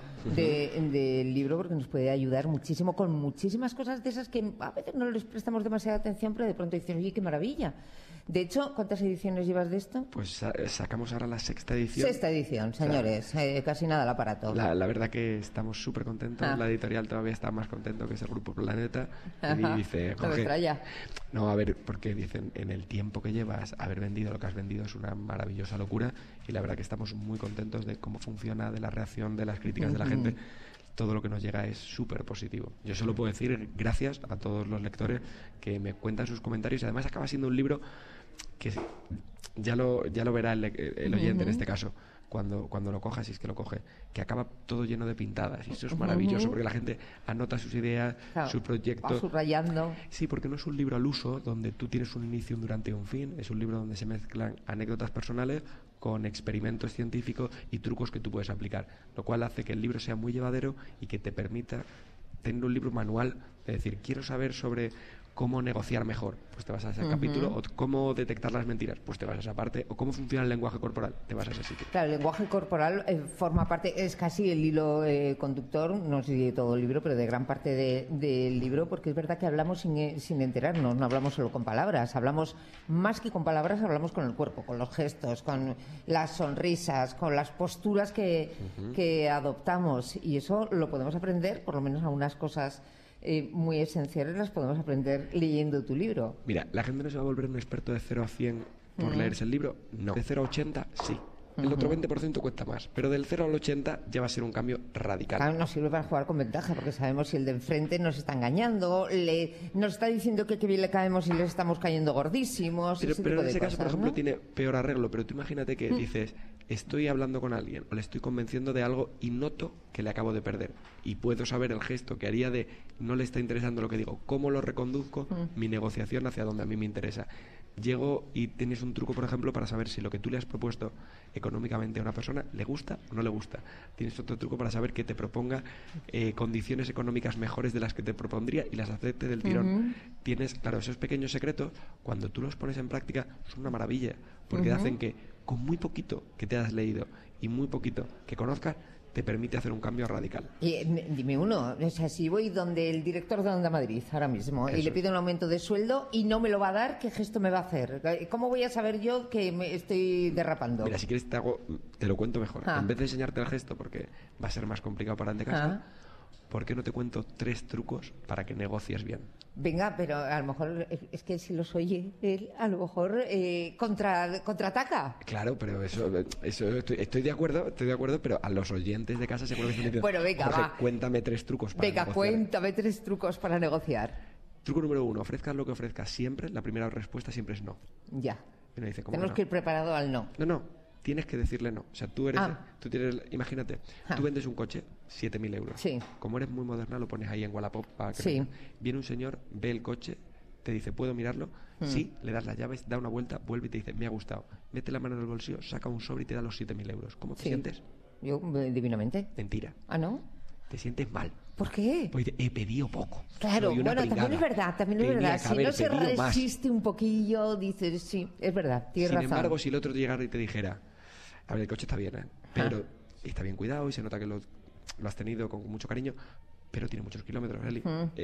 del libro, porque nos puede ayudar muchísimo con muchísimas cosas de esas que a veces no les prestamos demasiada atención, pero de pronto dicen, oye, qué maravilla. De hecho, ¿cuántas ediciones llevas de esto? Pues sacamos ahora la 6ª edición. 6ª edición, señores. O sea, casi nada al aparato. La verdad que estamos súper contentos. La editorial todavía está más contento, que es el Grupo Planeta. Y dice, Jorge, no, a ver, porque dicen, en el tiempo que llevas, haber vendido lo que has vendido es una maravillosa locura. Y la verdad que estamos muy contentos de cómo funciona, de la reacción, de las críticas de la gente. Todo lo que nos llega es súper positivo. Yo solo puedo decir gracias a todos los lectores que me cuentan sus comentarios, y además acaba siendo un libro que ya lo verá el oyente en este caso, cuando lo coja, si es que lo coge, que acaba todo lleno de pintadas, y eso es maravilloso porque la gente anota sus ideas, sus proyectos, va subrayando. Sí, porque no es un libro al uso donde tú tienes un inicio, un durante y un fin. Es un libro donde se mezclan anécdotas personales con experimentos científicos y trucos que tú puedes aplicar, lo cual hace que el libro sea muy llevadero y que te permita tener un libro manual, es decir, quiero saber sobre cómo negociar mejor, pues te vas a ese capítulo, o cómo detectar las mentiras, pues te vas a esa parte, o cómo funciona el lenguaje corporal, te vas a ese sitio. Claro, el lenguaje corporal forma parte, es casi el hilo conductor, no sé si de todo el libro, pero de gran parte del libro, porque es verdad que hablamos sin enterarnos, no hablamos solo con palabras, hablamos más que con palabras, hablamos con el cuerpo, con los gestos, con las sonrisas, con las posturas que adoptamos, y eso lo podemos aprender, por lo menos a unas cosas muy esenciales las podemos aprender leyendo tu libro. Mira, la gente no se va a volver un experto de 0 a 100 por leerse el libro, no. De 0 a 80, sí. El otro 20% cuesta más, pero del 0 al 80 ya va a ser un cambio radical. Claro, nos sirve para jugar con ventaja, porque sabemos si el de enfrente nos está engañando, nos está diciendo que bien le caemos y le estamos cayendo gordísimos. Pero en ese caso, por ejemplo, tiene peor arreglo. Pero tú imagínate que dices, estoy hablando con alguien o le estoy convenciendo de algo y noto que le acabo de perder. Y puedo saber el gesto que haría de no le está interesando lo que digo. ¿Cómo lo reconduzco mi negociación hacia donde a mí me interesa? Llego y tienes un truco, por ejemplo, para saber si lo que tú le has propuesto económicamente a una persona le gusta o no le gusta. Tienes otro truco para saber que te proponga condiciones económicas mejores de las que te propondría y las acepte del tirón. Tienes, claro, esos pequeños secretos, cuando tú los pones en práctica, son una maravilla, porque hacen que con muy poquito que te has leído y muy poquito que conozcas, te permite hacer un cambio radical. Y dime uno, o sea, si voy donde el director de Onda Madrid ahora mismo y le pido un aumento de sueldo y no me lo va a dar, ¿qué gesto me va a hacer? ¿Cómo voy a saber yo que me estoy derrapando? Mira, si quieres te lo cuento mejor. En vez de enseñarte el gesto, porque va a ser más complicado para el de casa, ¿por qué no te cuento 3 trucos para que negocies bien? Venga, pero a lo mejor es que si los oye él, a lo mejor contraataca. Claro, pero eso estoy de acuerdo, pero a los oyentes de casa seguro que están diciendo, bueno, venga, Jorge, cuéntame 3 trucos para negociar. Cuéntame 3 trucos para negociar. Truco número 1, ofrezcas lo que ofrezcas siempre, la primera respuesta siempre es no. Ya. Y uno dice, ¿cómo tenemos que ir preparado al no. No. Tienes que decirle no. O sea, tú tienes, imagínate, tú vendes un coche, 7.000 euros. Sí. Como eres muy moderna, lo pones ahí en Wallapop para que viene un señor, ve el coche, te dice, ¿puedo mirarlo? Sí, le das las llaves, da una vuelta, vuelve y te dice, me ha gustado. Mete la mano en el bolsillo, saca un sobre y te da los 7.000 euros. ¿Cómo te sientes? Yo, divinamente. Mentira. ¿Ah, no? Te sientes mal. ¿Por qué? Pues he pedido poco. Claro, bueno, también es verdad. Si no se resiste un poquillo, dices, sí, es verdad, tienes razón. Sin embargo, si el otro llegara y te dijera, a ver, el coche está bien, pero está bien cuidado y se nota que lo has tenido con mucho cariño, pero tiene muchos kilómetros, Eli.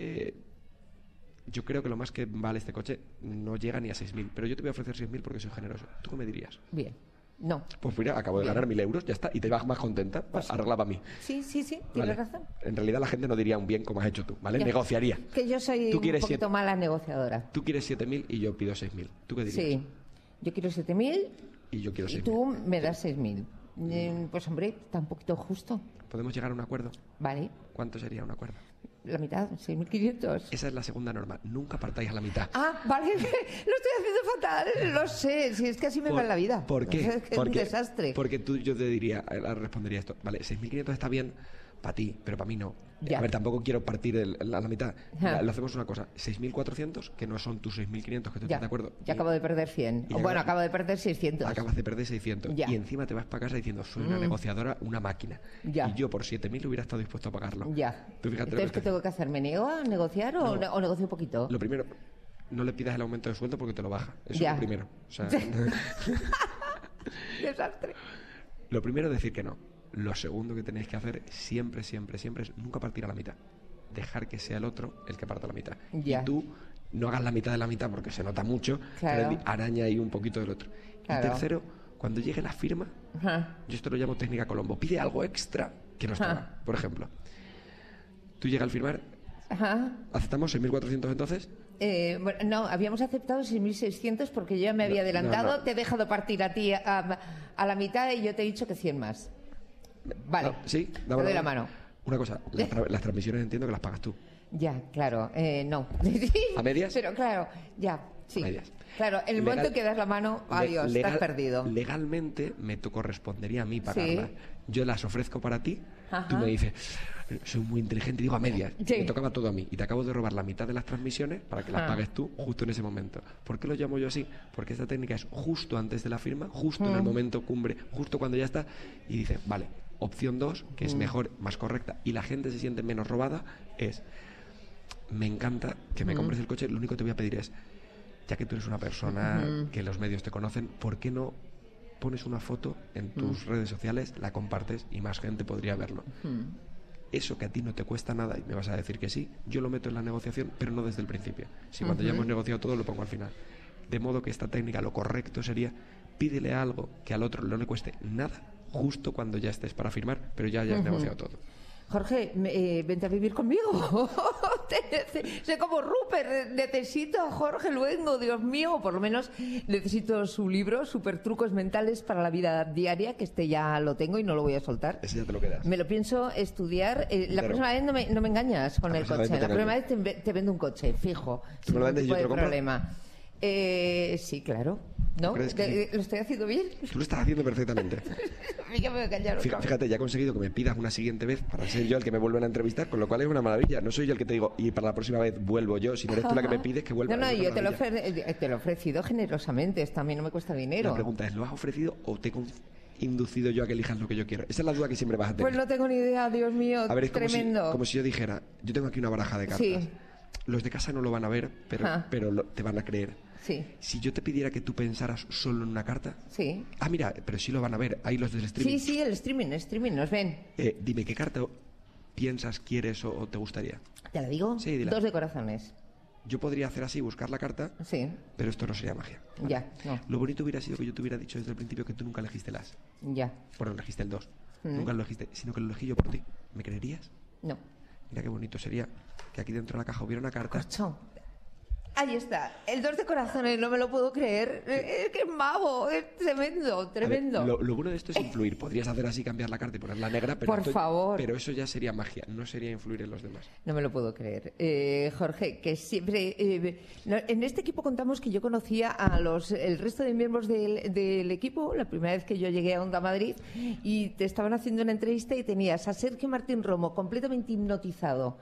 Yo creo que lo más que vale este coche no llega ni a 6.000, pero yo te voy a ofrecer 6.000 porque soy generoso. ¿Tú qué me dirías? Bien. No. Pues mira, acabo de ganar 1.000 euros, ya está, y te vas más contenta, pues arregla para mí. Sí, tienes razón. En realidad la gente no diría un bien como has hecho tú, ¿vale? Ya. Negociaría. Que yo soy un poquito mala negociadora. Tú quieres 7.000 y yo pido 6.000. ¿Tú qué dirías? Sí, yo quiero 7.000 y yo quiero 6.000. Y tú me das 6.000. Pues hombre, está un poquito justo. ¿Podemos llegar a un acuerdo? Vale. ¿Cuánto sería un acuerdo? La mitad, 6.500. Esa es la segunda norma. Nunca partáis a la mitad. Ah, vale. Lo estoy haciendo fatal. Lo sé. Si es que así me va en la vida. ¿Por qué? Es que es un desastre. Porque yo te diría, respondería esto. Vale, 6.500 está bien para ti, pero para mí no. Ya. A ver, tampoco quiero partir la mitad. Lo hacemos una cosa. 6.400, que no son tus 6.500, que tú estás de acuerdo. Ya acabo de perder 100. Bueno, acabo de perder 600. Acabas de perder 600. Ya. Y encima te vas para casa diciendo, soy una negociadora, una máquina. Ya. Y yo por 7.000 hubiera estado dispuesto a pagarlo. Ya. Tú fíjate. Entonces, ¿qué tengo que hacer? ¿Me niego a negociar o negocio un poquito? Lo primero, no le pidas el aumento de sueldo porque te lo baja. Eso ya. es lo primero. O sea, desastre. Lo primero es decir que no. Lo segundo que tenéis que hacer siempre es nunca partir a la mitad. Dejar que sea el otro el que parta la mitad. Ya. Y tú no hagas la mitad de la mitad porque se nota mucho. Claro. Pero araña ahí un poquito del otro. Claro. Y tercero, cuando llegue la firma, yo esto lo llamo técnica Colombo. Pide algo extra que no está. Por ejemplo, tú llegas al firmar. ¿Aceptamos 6.400 entonces? Bueno, no, habíamos aceptado 6.600 porque yo ya me había adelantado. Te he dejado partir a ti a la mitad y yo te he dicho que 100 más. Vale, sí, te doy la mano. Una cosa, las transmisiones entiendo que las pagas tú. Ya, claro, no. ¿A medias? Pero claro, ya, sí. A medias. Claro, en el momento que das la mano, adiós, estás perdido. Legalmente me correspondería a mí pagarlas. Sí. Yo las ofrezco para ti, tú me dices, soy muy inteligente, digo a medias. Sí. Me tocaba todo a mí y te acabo de robar la mitad de las transmisiones para que las pagues tú justo en ese momento. ¿Por qué lo llamo yo así? Porque esta técnica es justo antes de la firma, justo en el momento cumbre, justo cuando ya está, y dices, vale, opción 2, que es mejor, más correcta, y la gente se siente menos robada, es, me encanta que me compres el coche, lo único que te voy a pedir es, ya que tú eres una persona que los medios te conocen, ¿por qué no pones una foto en tus redes sociales, la compartes y más gente podría verlo? Eso que a ti no te cuesta nada y me vas a decir que sí, yo lo meto en la negociación, pero no desde el principio. Si cuando ya hemos negociado todo lo pongo al final. De modo que esta técnica, lo correcto sería, pídele algo que al otro no le cueste nada, justo cuando ya estés para firmar, pero ya hayas negociado todo. Jorge, vente a vivir conmigo. Sé como Rupert, necesito a Jorge Luengo, Dios mío. Por lo menos necesito su libro, Super Trucos Mentales para la Vida Diaria, que este ya lo tengo y no lo voy a soltar. Ese ya te lo quedas. Me lo pienso estudiar. La próxima vez no me engañas con el coche. La próxima vez te vendo un coche, fijo. ¿Tú me lo vendes y yo te lo compro? Problema. Sí, claro. ¿No? ¿Lo estoy haciendo bien? Tú lo estás haciendo perfectamente. Fíjate, ya he conseguido que me pidas una siguiente vez para ser yo el que me vuelvan a entrevistar, con lo cual es una maravilla. No soy yo el que te digo, y para la próxima vez vuelvo yo, si no eres tú la que me pides que vuelva. No, yo te lo he ofrecido generosamente, esto a mí no me cuesta dinero. La pregunta es, ¿lo has ofrecido o te he inducido yo a que elijas lo que yo quiero? Esa es la duda que siempre vas a tener. Pues no tengo ni idea, Dios mío, a ver, es tremendo. Como si yo dijera, yo tengo aquí una baraja de cartas. Sí. Los de casa no lo van a ver, pero te van a creer. Sí. Si yo te pidiera que tú pensaras solo en una carta. Sí. Ah, mira, pero sí lo van a ver. Ahí los del streaming. Sí, el streaming, nos ven. Dime, ¿qué carta piensas, quieres o te gustaría? ¿Te la digo? Sí, dila. 2 de corazones. Yo podría hacer así, buscar la carta. Sí. Pero esto no sería magia. ¿Vale? Ya, no. Lo bonito hubiera sido que yo te hubiera dicho desde el principio que tú nunca elegiste el as. Ya. Bueno, elegiste el 2. Nunca lo elegiste, sino que lo elegí yo por ti. ¿Me creerías? No. Mira qué bonito sería que aquí dentro de la caja hubiera una carta. Corcho. Ahí está, el 2 de corazones, no me lo puedo creer. Es que es mago, es tremendo. Ver, lo bueno de esto es influir. Podrías hacer así, cambiar la carta y ponerla negra, pero, por favor. Pero eso ya sería magia, no sería influir en los demás. No me lo puedo creer. Jorge, que siempre... en este equipo contamos que yo conocía a el resto de miembros del equipo, la primera vez que yo llegué a Onda Madrid, y te estaban haciendo una entrevista y tenías a Sergio Martín Romo completamente hipnotizado,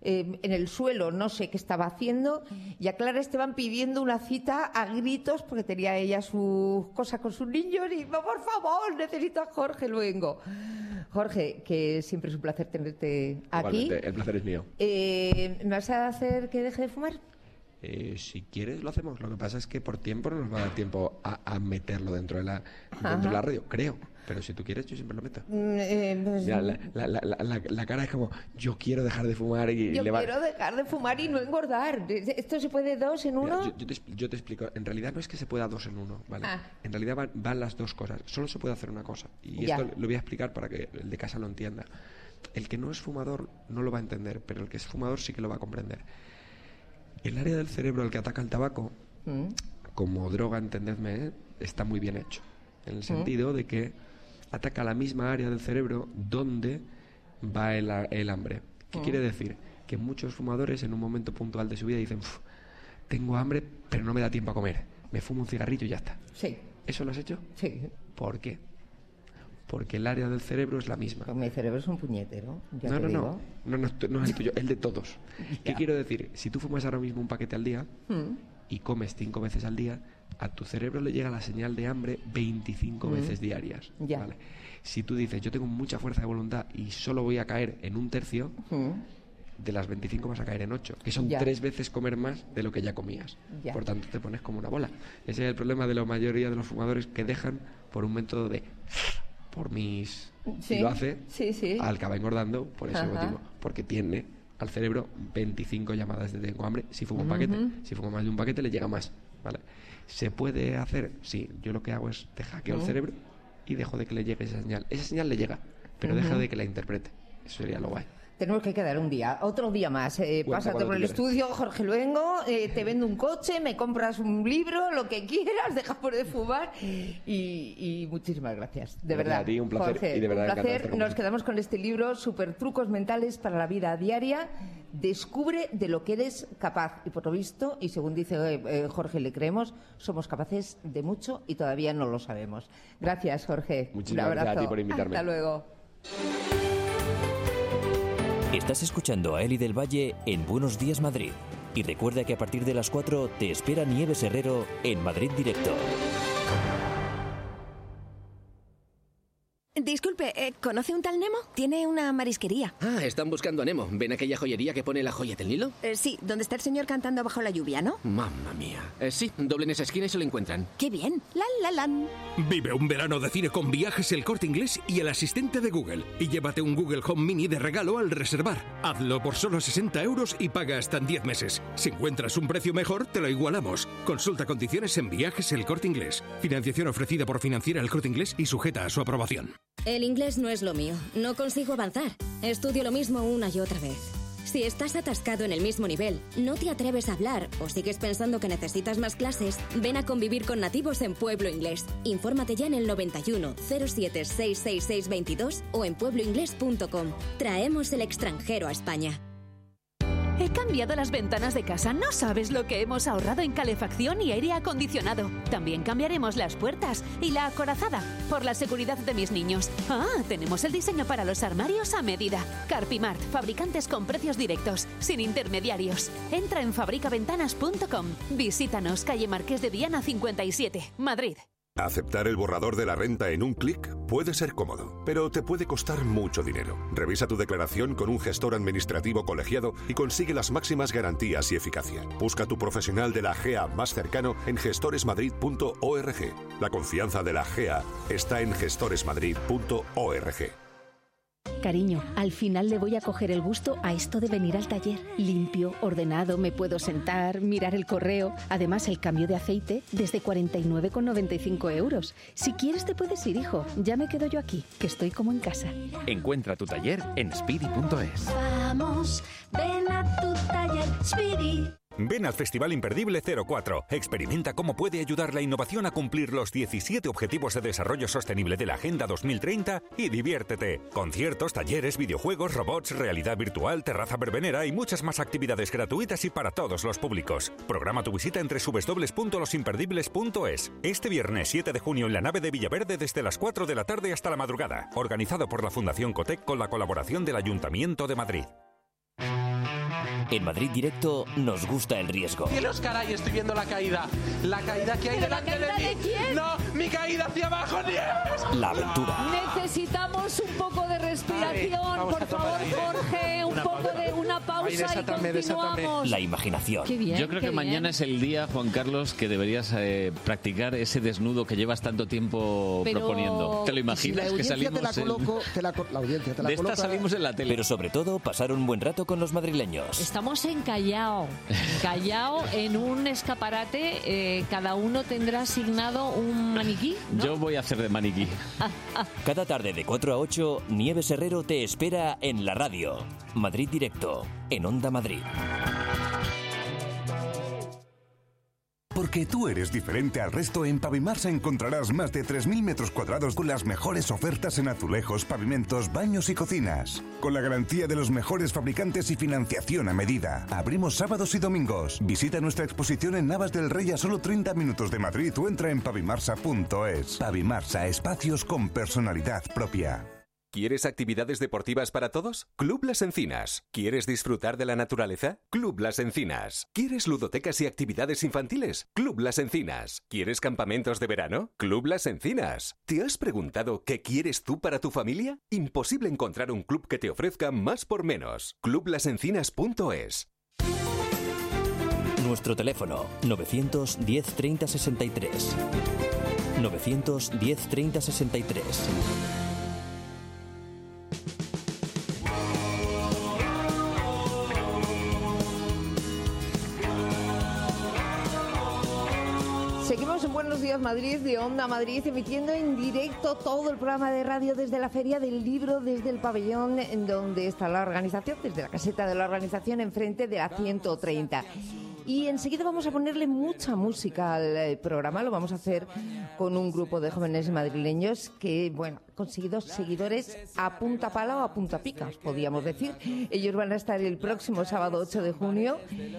en el suelo, no sé qué estaba haciendo, y a Clara Esteban pidiendo una cita a gritos porque tenía ella sus cosas con sus niños y por favor, necesito a Jorge Luengo. Jorge, que siempre es un placer tenerte aquí. Igualmente, el placer es mío. ¿Me vas a hacer que deje de fumar? Si quieres lo hacemos. Lo que pasa es que por tiempo no nos va a dar tiempo a meterlo dentro de la radio, creo. Pero si tú quieres, yo siempre lo meto. Pues, ya, la cara es como, yo quiero dejar de fumar y quiero dejar de fumar y no engordar. ¿Esto se puede 2 en 1? Mira, yo te explico. En realidad no es que se pueda 2 en 1, ¿vale? En realidad van las dos cosas. Solo se puede hacer una cosa. Y esto lo voy a explicar para que el de casa lo entienda. El que no es fumador no lo va a entender, pero el que es fumador sí que lo va a comprender. El área del cerebro al que ataca el tabaco, como droga, entendedme, está muy bien hecho. En el sentido de que ataca la misma área del cerebro donde va el hambre. ¿Qué quiere decir? Que muchos fumadores en un momento puntual de su vida dicen, tengo hambre, pero no me da tiempo a comer. Me fumo un cigarrillo y ya está. Sí. ¿Eso lo has hecho? Sí. ¿Por qué? Porque el área del cerebro es la misma. Pues mi cerebro es un puñetero. No es el tuyo, el de todos. ¿Qué quiero decir? Si tú fumas ahora mismo un paquete al día y comes 5 veces al día, a tu cerebro le llega la señal de hambre 25 veces diarias. ¿Vale? Si tú dices, yo tengo mucha fuerza de voluntad y solo voy a caer en 1/3, de las 25 vas a caer en 8, que son 3 veces comer más de lo que ya comías. Por tanto, te pones como una bola. Ese es el problema de la mayoría de los fumadores, que dejan por un método de... si lo hace, acaba engordando por ese motivo, porque tiene al cerebro 25 llamadas de tengo hambre si fuma un paquete. Si fuma más de un paquete le llega más, ¿vale? ¿Se puede hacer? Sí. Yo lo que hago es te hackeo el cerebro y dejo de que le llegue esa señal. Esa señal le llega, pero deja de que la interprete. Eso sería lo guay. Tenemos que quedar otro día más. Pásate por el estudio, Jorge Luengo, te vendo un coche, me compras un libro, lo que quieras, deja por de fumar y muchísimas gracias. De verdad, a ti, un placer. Jorge, y de verdad, un placer. Nos quedamos con este libro, Super Trucos Mentales para la Vida Diaria. Descubre de lo que eres capaz. Y por lo visto, y según dice Jorge, le creemos, somos capaces de mucho y todavía no lo sabemos. Gracias, Jorge. Muchísimas un abrazo. gracias a ti por invitarme. Hasta luego. Estás escuchando a Eli del Valle en Buenos Días Madrid. Y recuerda que a partir de las 4 te espera Nieves Herrero en Madrid Directo. Disculpe, ¿conoce un tal Nemo? Tiene una marisquería. Están buscando a Nemo. ¿Ven aquella joyería que pone la joya del Nilo? Sí, donde está el señor cantando bajo la lluvia, ¿no? Mamma mía. Sí, doblen esa esquina y se lo encuentran. ¡Qué bien! ¡Lan! Vive un verano de cine con Viajes El Corte Inglés y el asistente de Google. Y llévate un Google Home Mini de regalo al reservar. Hazlo por solo 60 euros y paga hasta en 10 meses. Si encuentras un precio mejor, te lo igualamos. Consulta condiciones en Viajes El Corte Inglés. Financiación ofrecida por Financiera El Corte Inglés y sujeta a su aprobación. El inglés no es lo mío. No consigo avanzar. Estudio lo mismo una y otra vez. Si estás atascado en el mismo nivel, no te atreves a hablar o sigues pensando que necesitas más clases, ven a convivir con nativos en Pueblo Inglés. Infórmate ya en el 91 07 666 22 o en puebloinglés.com. Traemos el extranjero a España. He cambiado las ventanas de casa. No sabes lo que hemos ahorrado en calefacción y aire acondicionado. También cambiaremos las puertas y la acorazada por la seguridad de mis niños. Tenemos el diseño para los armarios a medida. Carpimart, fabricantes con precios directos, sin intermediarios. Entra en fabricaventanas.com. Visítanos, calle Marqués de Viana 57, Madrid. Aceptar el borrador de la renta en un clic puede ser cómodo, pero te puede costar mucho dinero. Revisa tu declaración con un gestor administrativo colegiado y consigue las máximas garantías y eficacia. Busca tu profesional de la GEA más cercano en gestoresmadrid.org. La confianza de la GEA está en gestoresmadrid.org. Cariño, al final le voy a coger el gusto a esto de venir al taller. Limpio, ordenado, me puedo sentar, mirar el correo. Además, el cambio de aceite desde 49,95 euros. Si quieres te puedes ir, hijo. Ya me quedo yo aquí, que estoy como en casa. Encuentra tu taller en speedy.es. Vamos, ven a tu taller Speedy. Ven al Festival Imperdible 04. Experimenta cómo puede ayudar la innovación a cumplir los 17 Objetivos de Desarrollo Sostenible de la Agenda 2030 y diviértete. Conciertos, talleres, videojuegos, robots, realidad virtual, terraza verbenera y muchas más actividades gratuitas y para todos los públicos. Programa tu visita en www.losimperdibles.es. Este viernes 7 de junio en la nave de Villaverde desde las 4 de la tarde hasta la madrugada. Organizado por la Fundación Cotec con la colaboración del Ayuntamiento de Madrid. En Madrid Directo nos gusta el riesgo. Cielos, caray, estoy viendo la caída. La caída que hay delante de mí. ¿De quién? ¡No! ¡Mi caída hacia abajo, Nieves! La aventura. Necesitamos un poco de respiración, por favor, Jorge. Un poco de una pausa y continuamos. La imaginación. Qué bien, Yo creo que mañana es el día, Juan Carlos, que deberías practicar ese desnudo que llevas tanto tiempo proponiendo. ¿Te lo imaginas? Si la que salimos la audiencia te la de coloca. esta salimos en la tele. Pero sobre todo, pasar un buen rato con los madrileños. Estamos en Callao. Callao, en un escaparate. Cada uno tendrá asignado un maniquí, ¿no? Yo voy a hacer de maniquí. Cada tarde de 4 a 8, Nieves Herrero te espera en la radio. Madrid Directo, en Onda Madrid. Porque tú eres diferente al resto, en Pavimarsa encontrarás más de 3.000 metros cuadrados con las mejores ofertas en azulejos, pavimentos, baños y cocinas. Con la garantía de los mejores fabricantes y financiación a medida. Abrimos sábados y domingos. Visita nuestra exposición en Navas del Rey a solo 30 minutos de Madrid o entra en pavimarsa.es. Pavimarsa, espacios con personalidad propia. ¿Quieres actividades deportivas para todos? Club Las Encinas. ¿Quieres disfrutar de la naturaleza? Club Las Encinas. ¿Quieres ludotecas y actividades infantiles? Club Las Encinas. ¿Quieres campamentos de verano? Club Las Encinas. ¿Te has preguntado qué quieres tú para tu familia? Imposible encontrar un club que te ofrezca más por menos. Clublasencinas.es. Nuestro teléfono 910 30 63. 910 30 63. Seguimos en Buenos Días Madrid, de Onda Madrid, emitiendo en directo todo el programa de radio desde la Feria del Libro, desde el pabellón en donde está la organización, desde la caseta de la organización, enfrente de la 130. Y enseguida vamos a ponerle mucha música al programa. Lo vamos a hacer con un grupo de jóvenes madrileños que, bueno, han conseguido seguidores a punta pala o a punta pica, podríamos decir. Ellos van a estar el próximo sábado 8 de junio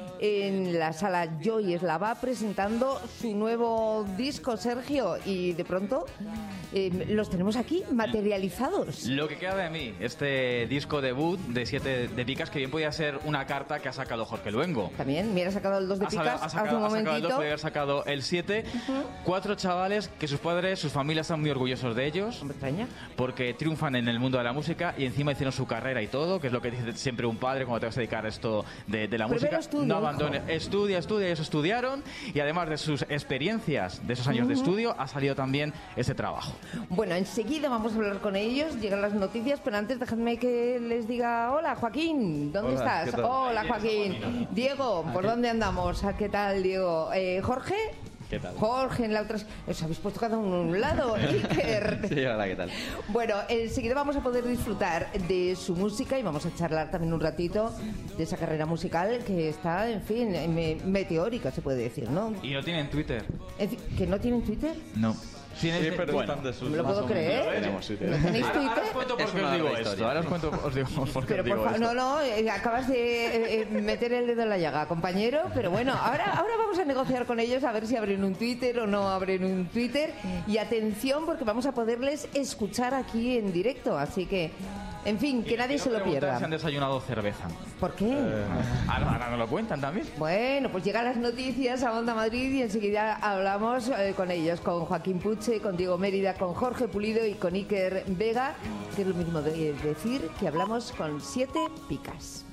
en la sala Joy Eslava presentando su nuevo disco, Sergio. Y de pronto los tenemos aquí materializados. Lo que queda de mí, este disco debut de 7 de picas, que bien podía ser una carta que ha sacado Jorge Luengo. También, mira, ha sacado el 2 de picas hace un momentito. El 2, podría haber sacado el 7. 4 chavales que sus padres, sus familias están muy orgullosos de ellos. Me extraña. Porque triunfan en el mundo de la música y encima hicieron su carrera y todo, que es lo que dice siempre un padre cuando te vas a dedicar a esto de la música. Estudio, no abandones. Estudia, ellos estudiaron y además de sus experiencias, de esos años de estudio, ha salido también ese trabajo. Bueno, enseguida vamos a hablar con ellos, llegan las noticias, pero antes dejadme que les diga hola, Joaquín, ¿dónde estás? ¿Qué tal? Hola, Joaquín. Diego, ¿por dónde andamos? ¿Qué tal, Diego? Jorge. ¿Qué tal? Jorge, en la otra... Os habéis puesto cada uno en un lado. Iker. Sí, hola, ¿qué tal? Bueno, enseguida vamos a poder disfrutar de su música y vamos a charlar también un ratito de esa carrera musical que está, en fin, meteórica, se puede decir, ¿no? Y no tienen Twitter. ¿Que no tienen Twitter? No. Sí, pero bueno, ¿me lo puedo creer? Tenemos Twitter. ¿No tenéis Twitter? Ahora os cuento por qué os digo esto. Ahora os cuento por qué os digo esto. No, acabas de meter el dedo en la llaga, compañero. Pero bueno, ahora vamos a negociar con ellos a ver si abren un Twitter o no abren un Twitter. Y atención, porque vamos a poderles escuchar aquí en directo. Así que, en fin, que nadie se lo pierda. Si han desayunado cerveza. ¿Por qué? Ahora nos lo cuentan también. Bueno, pues llegan las noticias a Onda Madrid y enseguida hablamos con ellos, con Joaquín Puche, con Diego Mérida, con Jorge Pulido y con Iker Vega, que es lo mismo de decir que hablamos con 7 picas.